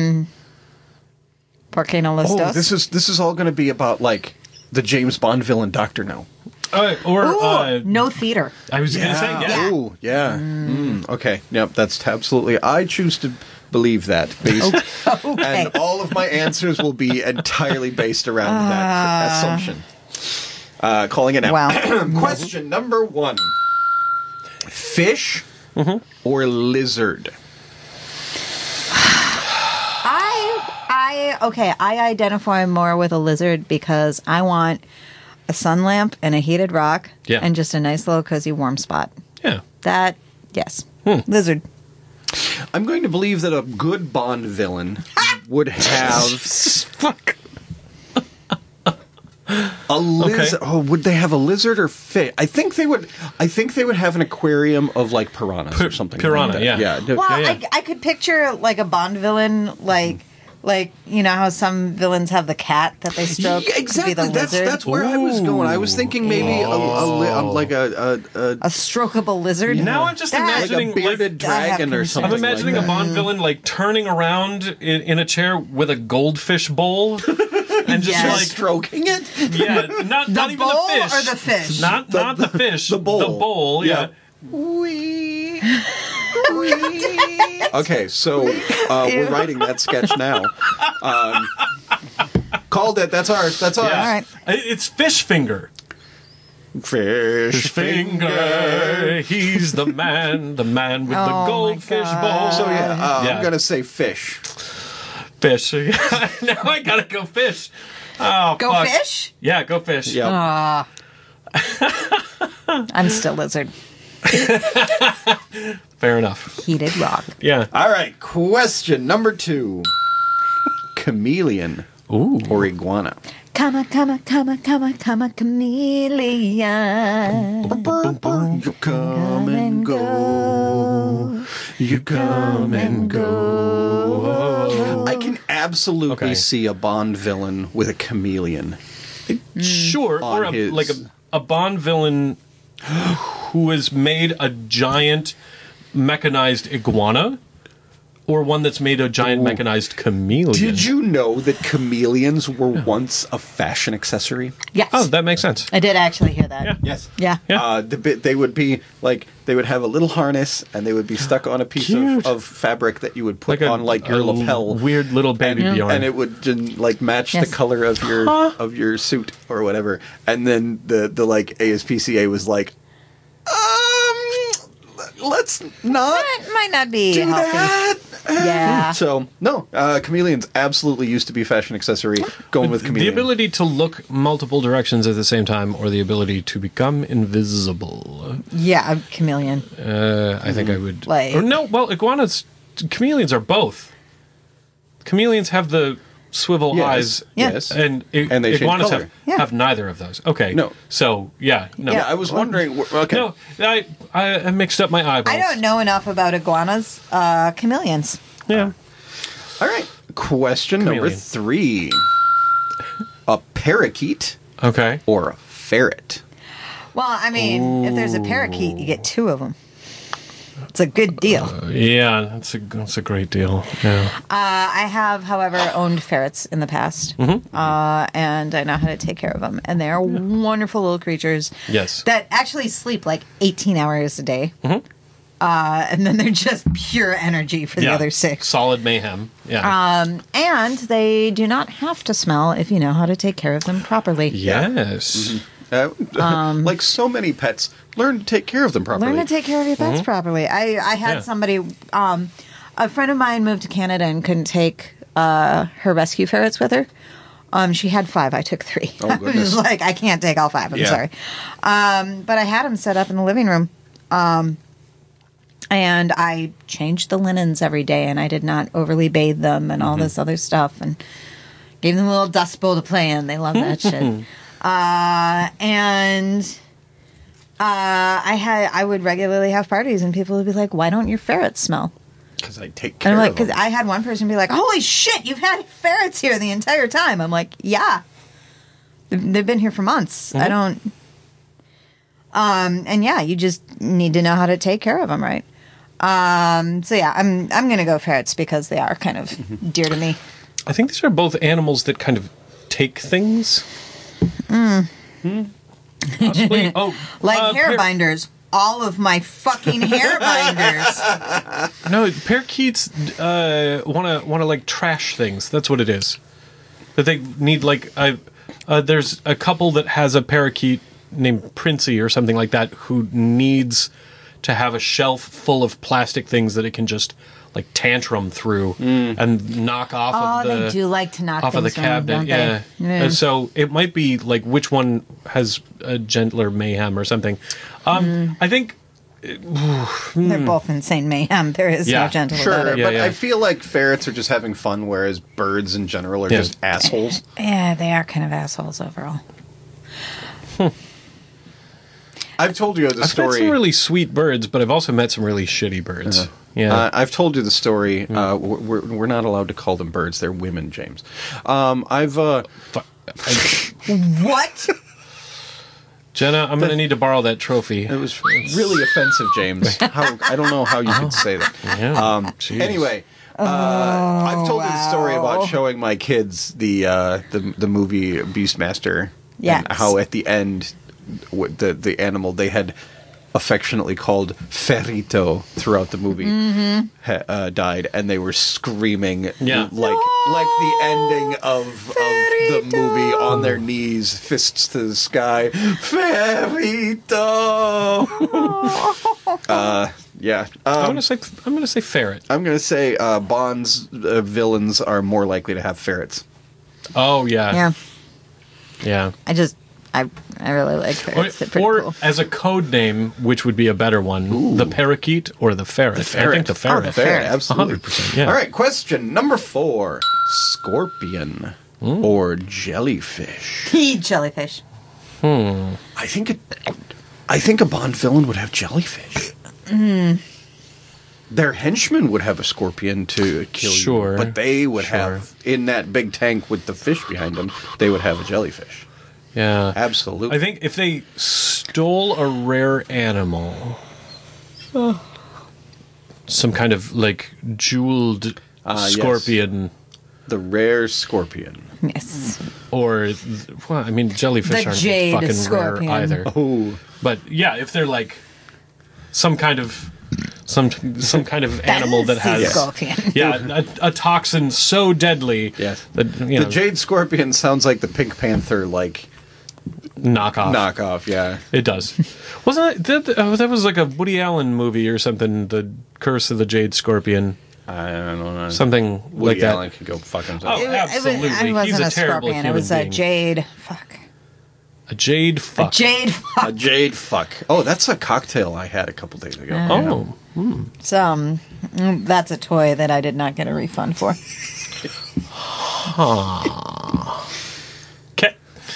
Volcano Listos. Oh, this is all going to be about like the James Bond villain Dr. No. No theater. I was going to say, yeah. Ooh, yeah. Okay. Yep, that's absolutely. I choose to believe that based Okay. and all of my answers will be entirely based around that assumption. Calling it out. Wow. Question number 1. Fish or lizard? I identify more with a lizard because I want a sun lamp and a heated rock and just a nice little cozy warm spot. Yeah. That, yes. Lizard. I'm going to believe that a good Bond villain would have Fuck. a lizard. Okay. Oh, would they have a lizard or fish? I think they would have an aquarium of like piranhas or something. Piranha, like that. yeah. Well, Yeah. I could picture like a Bond villain, like you know how some villains have the cat that they stroke. Yeah, exactly. To be the lizard. That's where I was going. I was thinking maybe like a A strokeable lizard. Now I'm just That- imagining like a bearded dragon or something. I'm imagining like a that. Bond villain like turning around in a chair with a goldfish bowl and just Yes. like stroking it. yeah, not The even bowl the fish or the fish? not the fish, the bowl. the bowl, yeah. Wee. Okay, so we're writing that sketch now. Called it. That's ours. That's ours. Yeah. All right. It's fish finger. Fish Finger, he's the man with Oh, the my goldfish God. bowl. So yeah, Yeah. I'm gonna say fish. Fish. Now I gotta go fish. Oh, Go fuck. fish? Yeah, go fish. Yep. I'm still lizard. Fair enough. Heated rock. Yeah. All right. Question number 2. Chameleon or iguana? Come a chameleon. You come and go. You come and go. I can absolutely Okay. see a Bond villain with a chameleon. Sure, On or his- like a Bond villain who has made a giant mechanized iguana, or one that's made a giant mechanized chameleon. Did you know that chameleons were once a fashion accessory? Yes. Oh, that makes sense. I did actually hear that. Yes. Yeah. Yeah. They would be like they would have a little harness and they would be stuck on a piece Cute. of fabric that you would put Like on like your a lapel. weird little baby and, Bjorn. and it would just, like match Yes. the color of your suit or whatever. And then the like ASPCA was like, let's not That might not be do healthy. that. Yeah. So no, chameleons absolutely used to be a fashion accessory. Going with the chameleon. ability to look multiple directions at the same time, or the ability to become invisible. Yeah, a chameleon. I think I would. Like- Or no, well, chameleons are both. Chameleons have the swivel Yes. eyes, Yeah. Yes. and they change iguanas color. have neither of those. Okay, No. So yeah, no, Yeah, I was wondering. Okay. no, I mixed up my eyeballs. I don't know enough about iguanas. Chameleons. Yeah, All right. Question number Chameleon. 3. A parakeet okay. or a ferret? Well, I mean, if there's a parakeet, you get 2 of them. It's a good deal. Yeah, that's a great deal. Yeah. I have, however, owned ferrets in the past, and I know how to take care of them. And they are wonderful little creatures. Yes. That actually sleep like 18 hours a day. And then they're just pure energy for the other 6. Solid mayhem. Yeah. And they do not have to smell if you know how to take care of them properly. Yes. Like so many pets, learn to take care of them properly. Learn to take care of your pets properly. I had somebody, a friend of mine moved to Canada and couldn't take her rescue ferrets with her. She had 5. I took 3. Oh, I was goodness. like, I can't take all 5. I'm sorry. But I had them set up in the living room. And I changed the linens every day, and I did not overly bathe them and all this other stuff, and gave them a little dust bowl to play in. They love that shit. I would regularly have parties, and people would be like, "Why don't your ferrets smell?" Because I take And care I'm like, of them. because I had one person be like, "Holy shit, you've had ferrets here the entire time." I'm like, "Yeah, they've been here for months. I don't." And yeah, you just need to know how to take care of them, right? So yeah, I'm gonna go ferrets because they are kind of dear to me. I think these are both animals that kind of take things. Possibly. Oh, Like hair binders. All of my fucking hair binders. No, parakeets want to like trash things. That's what it is. That they need like there's a couple that has a parakeet named Princey or something like that who needs to have a shelf full of plastic things that it can just like tantrum through and knock off of the They do like to knock off of the things around, cabinet. don't they? And so it might be like which one has a gentler mayhem or something. I think They're both insane mayhem. There is Yeah, no gentle Sure, about it. Yeah, but yeah. I feel like ferrets are just having fun, whereas birds in general are Yeah. just assholes. Yeah, they are kind of assholes overall. I've told you the I've met story. some really sweet birds, but I've also met some really shitty birds. Yeah. I've told you the story. We're not allowed to call them birds; they're women, James. What? Jenna, I'm going to need to borrow that trophy. It was really offensive, James. I don't know how you could say that. Yeah. Jeez. Anyway, I've told you the story about showing my kids the movie Beastmaster. Yes. And how at the end, the animal they had affectionately called Ferrito throughout the movie died, and they were screaming Yeah. like the ending of the movie, on their knees, fists to the sky. Ferrito. Yeah. I'm going to say ferret. I'm going to say Bond's villains are more likely to have ferrets. Oh yeah. Yeah. Yeah. I really like ferrets. They're pretty Or cool. as a code name, which would be a better one, the parakeet or the ferret. I think the ferret. the ferret. Absolutely. 100%, yeah. All right, question number 4. Scorpion or jellyfish? Jellyfish. I think a Bond villain would have jellyfish. Their henchmen would have a scorpion to kill Sure, you, but they would sure. have, in that big tank with the fish behind them, they would have a jellyfish. Yeah. Absolutely. I think if they stole a rare animal, some kind of like jeweled Yes. scorpion, The rare scorpion. Yes. or well, I mean, jellyfish The aren't jade fucking scorpion. rare either. Oh. But yeah, if they're like some kind of animal that Fancy has scorpion. a toxin so deadly Yes. that you know, The jade scorpion sounds like the Pink Panther, like, knockoff. knockoff, yeah. It does. Wasn't that was like a Woody Allen movie or something? The Curse of the Jade Scorpion, I don't know. something Woody like that. Allen can go fuck himself. Oh, absolutely. It wasn't He's a a terrible scorpion. It human was a being. jade. Fuck. A jade fuck. Jade. A Fuck. jade fuck. Oh, that's a cocktail I had a couple days ago. Oh, So, that's a toy that I did not get a refund for. okay.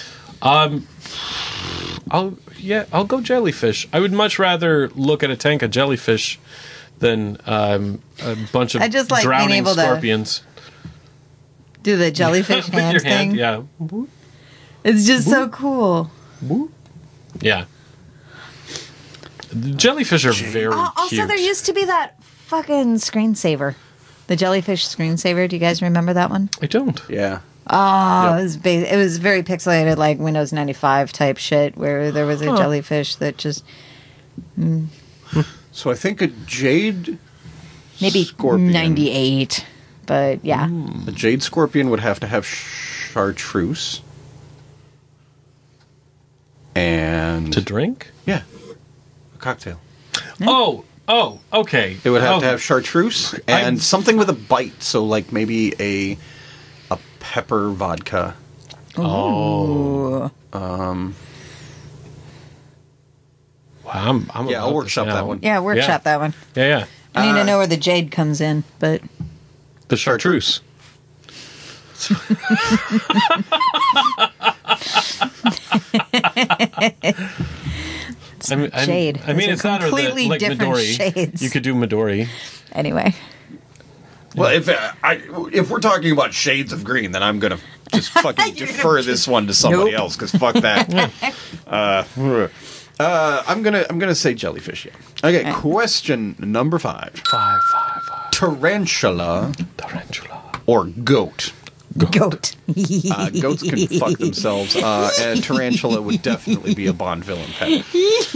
I'll go jellyfish. I would much rather look at a tank of jellyfish than a bunch of I just like being drowning able to- scorpions. Do the jellyfish With hand your thing. hand, yeah. It's just so cool. Yeah. The jellyfish are very Also, cute. there used to be that fucking screensaver. The jellyfish screensaver. Do you guys remember that one? I don't. Yeah. Oh, it was very pixelated, like Windows 95 type shit, where there was a jellyfish that just. So I think a jade Maybe scorpion. 98. But yeah. A jade scorpion would have to have chartreuse. And To drink? yeah, a cocktail. Oh, okay. It would have Oh, to have chartreuse and something with a bite. So like maybe a pepper vodka. Oh. Ooh. Wow, I'm Yeah, I'll about workshop this that now. one. Yeah, workshop that one. Yeah. I need to know where the jade comes in, but The chartreuse. jade. I mean, Those it's are not completely like different Midori. shades. You could do Midori. anyway. Well, if we're talking about shades of green, then I'm gonna just fucking defer this one to somebody Nope. else because fuck that. I'm gonna say jellyfish. Yeah. Okay. Question number 5: 5. tarantula Tarantula. or goat? Goat. Goats can fuck themselves, and tarantula would definitely be a Bond villain pet.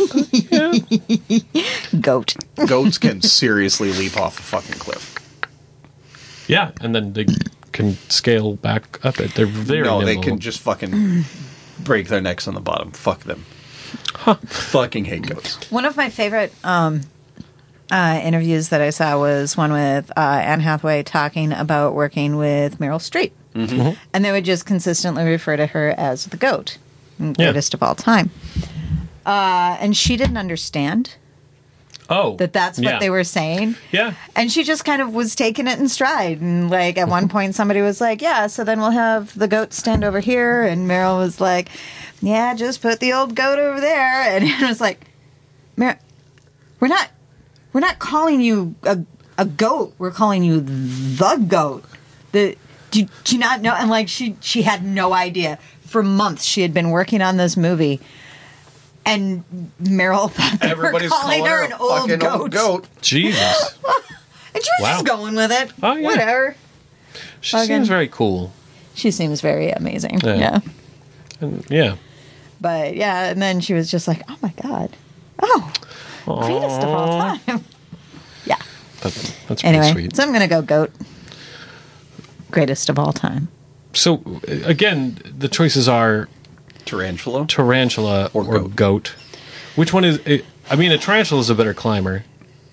Goat. Goats can seriously leap off a fucking cliff. Yeah, and then they can scale back up it. They're very No, they nimble. can just fucking break their necks on the bottom. Fuck them. Fucking hate goats. One of my favorite interviews that I saw was one with Anne Hathaway talking about working with Meryl Streep. Mm-hmm. And they would just consistently refer to her as the goat, greatest of all time. And she didn't understand that's what they were saying. Yeah. And she just kind of was taking it in stride. And like at one point somebody was like, yeah, so then we'll have the goat stand over here. And Meryl was like, yeah, just put the old goat over there. And it was like, Meryl, we're not calling you a goat. We're calling you the goat. Do you not know? And like she had no idea. For months she had been working on this movie. And Meryl thought they Everybody's were calling her an a old fucking goat. old goat. Jesus. And she was Wow. just going with it. Oh, yeah. Whatever. She Fucking- seems very cool. She seems very amazing. Yeah. Yeah. And, yeah. But yeah, and then she was just like, oh my God. Oh, greatest of all time. Yeah. That's pretty Anyway, sweet. so I'm going to go goat. Greatest of all time. So, again, the choices are Tarantula. tarantula or goat. Which one is... I mean, a tarantula is a better climber.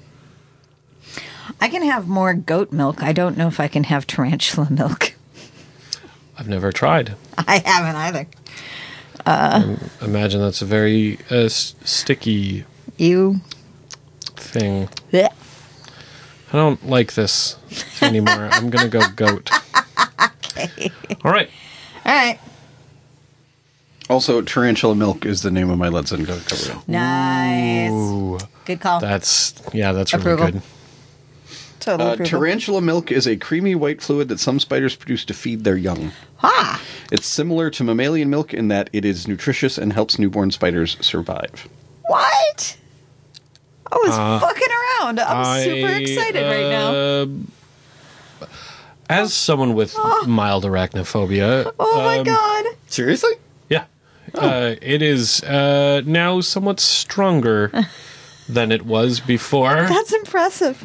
I can have more goat milk. I don't know if I can have tarantula milk. I've never tried. I haven't either. Imagine that's a very sticky You. thing. Blech. I don't like this anymore. I'm going to go goat. Okay. All right. All right. Also, tarantula milk is the name of my Led Zeppelin cover band. Nice. Ooh, Good call. that's really Approval. good. Total approval. Tarantula milk is a creamy white fluid that some spiders produce to feed their young. Ah. It's similar to mammalian milk in that it is nutritious and helps newborn spiders survive. What? I was fucking around. I'm super excited right now. As someone with mild arachnophobia, Oh my God. Seriously? yeah, it is now somewhat stronger than it was before. That's impressive.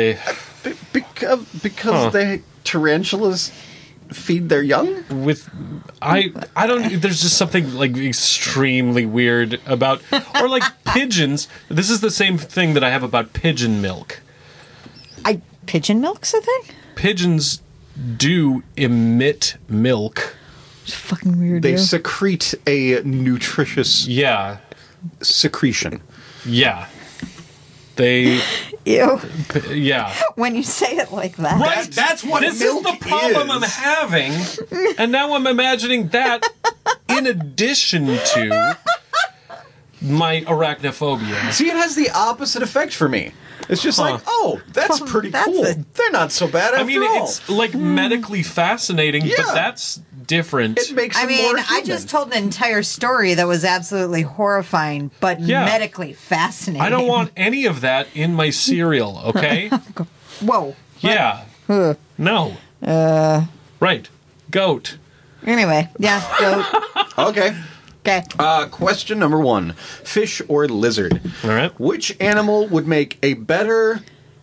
Because tarantulas feed their young? I don't. There's just something like extremely weird about, or like pigeons. This is the same thing that I have about pigeon milk. Pigeon milk's a thing? Pigeons do emit milk. It's fucking weird. They dude. secrete a nutritious Yeah, secretion. yeah. They, Ew. yeah. When you say it like that. Right, that's what this is the milk problem is. I'm having, and now I'm imagining that in addition to my arachnophobia. See, it has the opposite effect for me. It's just like, oh, that's Well, pretty that's cool. a- They're not so bad after I mean, all. it's like medically fascinating, Yeah. but that's different. It makes I them mean, more I human. just told an entire story that was absolutely horrifying, but Yeah. medically fascinating. I don't want any of that in my cereal, okay? Whoa. Yeah. No. Right. Goat. Anyway, yeah, goat. Okay. Okay. Question number 1. Fish or lizard? All right. Which animal would make a better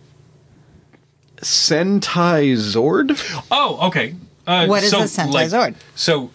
Sentai Zord? Oh, okay. What is a Sentai Zord? So,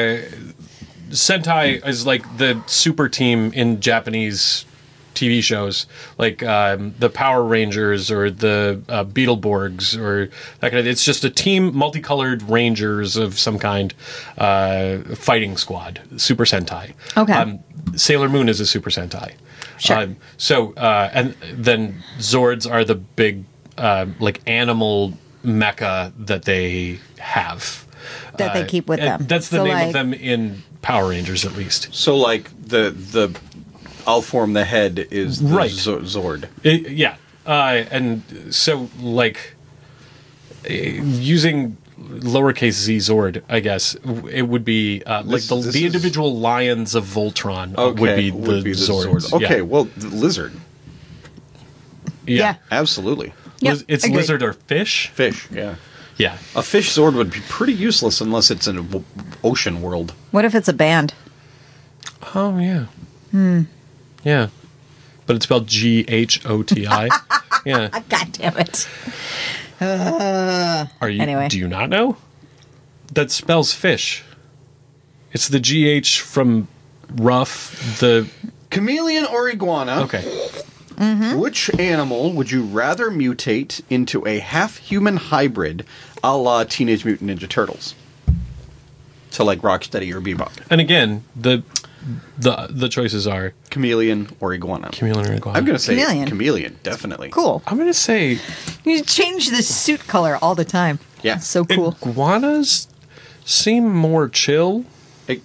Sentai is like the super team in Japanese TV shows, like the Power Rangers or the Beetleborgs or that kind of. It's just a team, multicolored rangers of some kind, fighting squad, Super Sentai. Okay. Sailor Moon is a Super Sentai. Sure. And then Zords are the big like animal mecha that they have. That they keep with and them. That's the So, name like- of them in Power Rangers, at least. So, like, the I'll form the head is the Right. Zord. Yeah. And so, like, using lowercase z Zord, I guess, it would be like This the is- individual lions of Voltron Okay, would be the Zords. Okay, Yeah. well, the lizard. Yeah. Absolutely. Yep, It's agreed. lizard or fish? Fish, yeah. Yeah. A fish Zord would be pretty useless unless it's in an ocean world. What if it's a band? Oh, yeah. Yeah. But it's spelled Ghoti. Yeah. God damn it. Are you? Anyway. Do you not know? That spells fish. It's the GH from rough. The Chameleon or iguana? okay. Which animal would you rather mutate into a half-human hybrid a la Teenage Mutant Ninja Turtles? So like Rocksteady or Bebop. And again, the choices are Chameleon or iguana? chameleon or iguana. I'm going to say Chameleon. chameleon, definitely. Cool. I'm gonna say You change the suit color all the time. Yeah. It's so cool. iguanas seem more chill. It-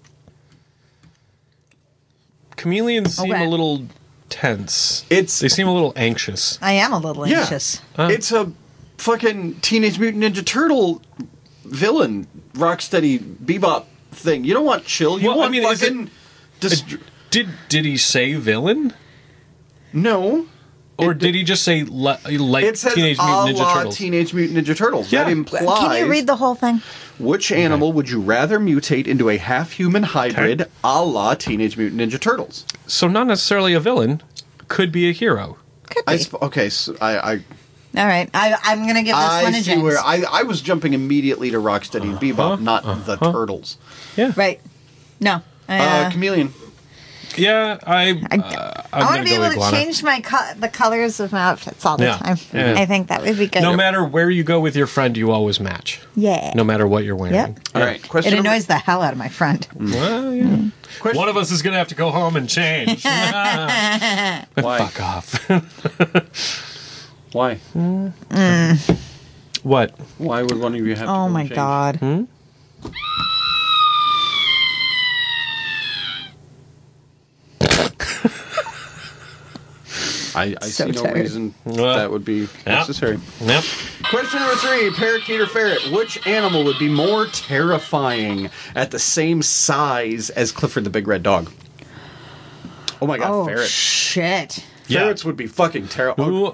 Chameleons seem Okay. a little tense. They seem a little anxious. I am a little yeah. anxious. It's a fucking Teenage Mutant Ninja Turtle villain, Rocksteady Bebop thing. You don't want chill. You Well, I want mean, is it- fucking... Did he say villain? No. Or did he just say like It says Teenage a Mutant Ninja la Turtles? Teenage Mutant Ninja Turtles. Yeah. That implies... Can you read the whole thing? Which animal would you rather mutate into a half-human hybrid Okay. a la Teenage Mutant Ninja Turtles? So not necessarily a villain, could be a hero. Could be. Okay, so I All right. I'm going to give this one a see James. where I was jumping immediately to Rocksteady and Bebop, not the Turtles. Yeah. Right. No. Chameleon. Yeah, I'm I want to gonna be go able to iguana. change my the colors of my outfits all the Yeah. time. Yeah. I think that would be good. No matter where you go with your friend, you always match. Yeah. No matter what you're wearing. Yep. All right, question It number- annoys the hell out of my friend. Well, yeah. Question- One of us is going to have to go home and change. Why? Fuck off. Why? What? Why would one of you have to Oh go my and change? god. I So see no tired. reason Well, that would be necessary. Yep. Question number 3, parakeet or ferret. Which animal would be more terrifying at the same size as Clifford the Big Red Dog? Oh my god, Oh ferrets. shit. Yeah. Ferrets would be fucking terrible. Ooh,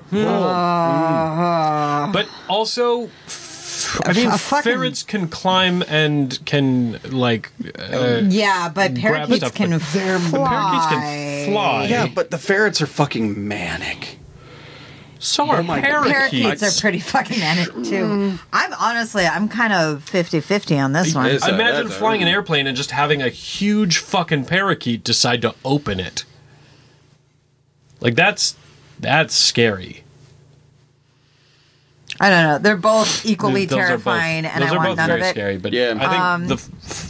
but also, I mean, A fucking- ferrets can climb and can, like, Yeah, but parakeets stuff, can but fly. parakeets can fly. Yeah, but the ferrets are fucking manic. So are my God. parakeets. Parakeets are pretty fucking manic too. I'm kind of 50-50 on this one. Yes. Imagine that's- flying an airplane and just having a huge fucking parakeet decide to open it. Like, that's scary. I don't know. They're both equally Those are both- terrifying, and those I are want both none very of it. scary, but Yeah. I think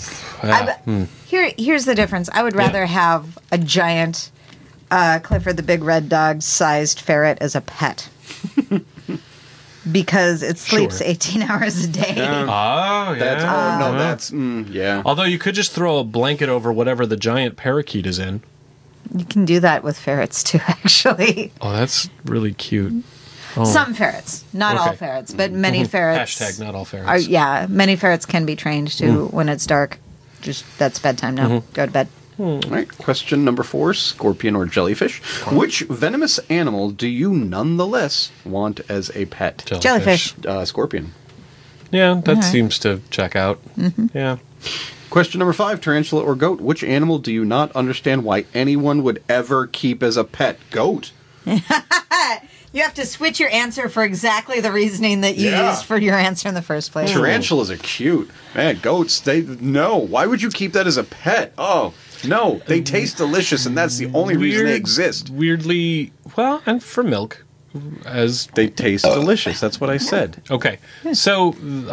Here's the difference. I would rather have a giant Clifford the Big Red Dog sized ferret as a pet. Because it sleeps Sure. 18 hours a day. Oh, yeah. That's yeah. Although you could just throw a blanket over whatever the giant parakeet is in. You can do that with ferrets too, actually. Oh, that's really cute. Oh. Some ferrets, not all Okay. ferrets, but many ferrets. Hashtag not all ferrets. Many ferrets can be trained to when it's dark. Just that's bedtime now. Go to bed. All right, question number 4, scorpion or jellyfish. Which venomous animal do you nonetheless want as a pet? Jellyfish. Scorpion. Yeah, that seems to check out. Yeah. Question number 5, tarantula or goat? Which animal do you not understand why anyone would ever keep as a pet? Goat. You have to switch your answer for exactly the reasoning that you used for your answer in the first place. Tarantulas are cute. Man, goats, no. Why would you keep that as a pet? Oh, no. They taste delicious, and that's the only reason they exist. Weirdly, well, and for milk. As they taste delicious. That's what I said. Okay. So,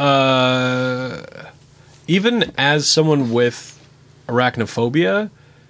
even as someone with arachnophobia,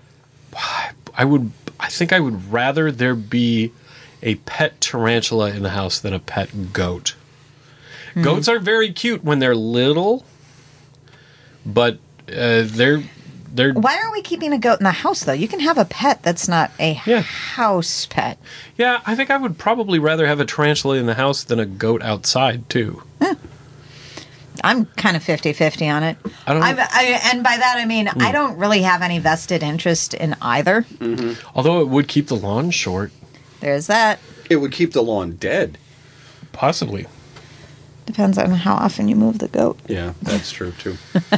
I think I would rather there be a pet tarantula in the house than a pet goat. Goats are very cute when they're little, but they're... Why are we keeping a goat in the house, though? You can have a pet that's not a house pet. Yeah, I think I would probably rather have a tarantula in the house than a goat outside, too. I'm kind of 50-50 on it. And by that, I mean, I don't really have any vested interest in either. Mm-hmm. Although it would keep the lawn short. There's that. It would keep the lawn dead. Possibly. Depends on how often you move the goat. Yeah, that's true, too.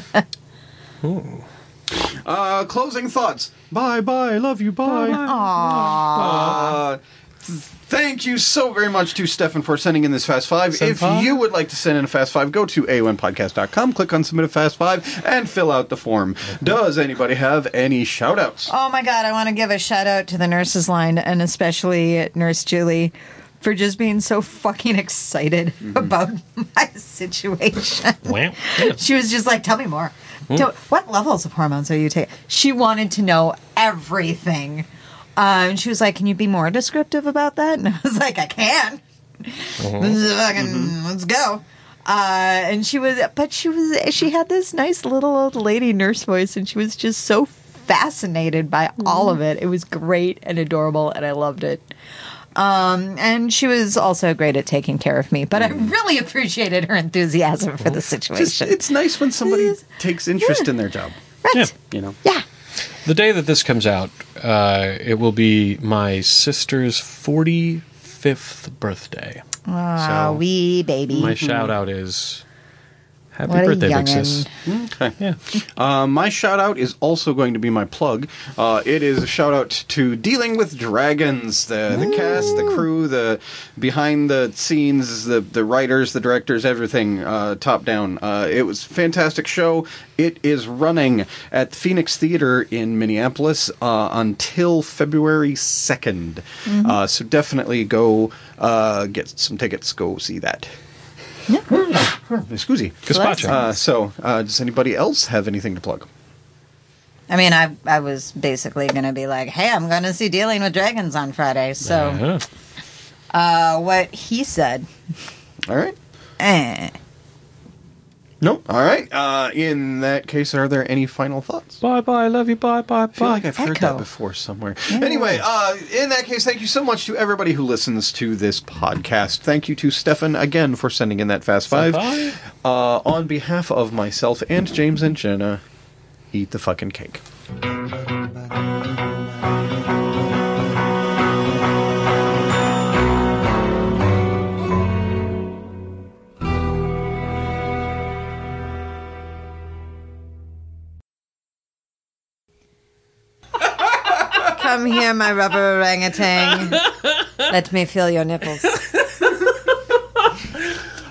Closing thoughts. Bye, love you, bye. Aww. Thank you so very much to Stefan for sending in this Fast 5. If you would like to send in a Fast 5, go to aonpodcast.com, click on Submit a Fast 5, and fill out the form. Does anybody have any shout-outs? Oh my god, I want to give a shout-out to the nurses line, and especially Nurse Julie, for just being so fucking excited about my situation. Wow. She was just like, tell me more. What levels of hormones are you taking? She wanted to know everything. And she was like, can you be more descriptive about that? And I was like, I can. Let's go. And she had this nice little old lady nurse voice, and she was just so fascinated by all of it. It was great and adorable, and I loved it. And she was also great at taking care of me, but I really appreciated her enthusiasm for the situation. It's nice when somebody takes interest in their job. Right. Yeah. You know? Yeah. The day that this comes out, it will be my sister's 45th birthday. Oh, wee baby. My shout-out is... Happy What a birthday, Big youngin'. Sis. Okay. Yeah. My shout-out is also going to be my plug. It is a shout-out to Dealing with Dragons, the cast, the crew, the behind-the-scenes, the writers, the directors, everything top down. It was a fantastic show. It is running at Phoenix Theater in Minneapolis until February 2nd. So definitely go get some tickets. Go see that. Scusi. Gazpacho. Does anybody else have anything to plug? I mean, I was basically going to be like, hey, I'm going to see Dealing with Dragons on Friday. So, what he said. All right. Nope. All right. In that case, are there any final thoughts? Bye-bye, love you, bye-bye, I feel like bye. I've heard that before somewhere. Anyway, in that case, thank you so much to everybody who listens to this podcast. Thank you to Stefan again for sending in that Fast 5. On behalf of myself and James and Jenna, eat the fucking cake. Come here, my rubber orangutan. Let me feel your nipples.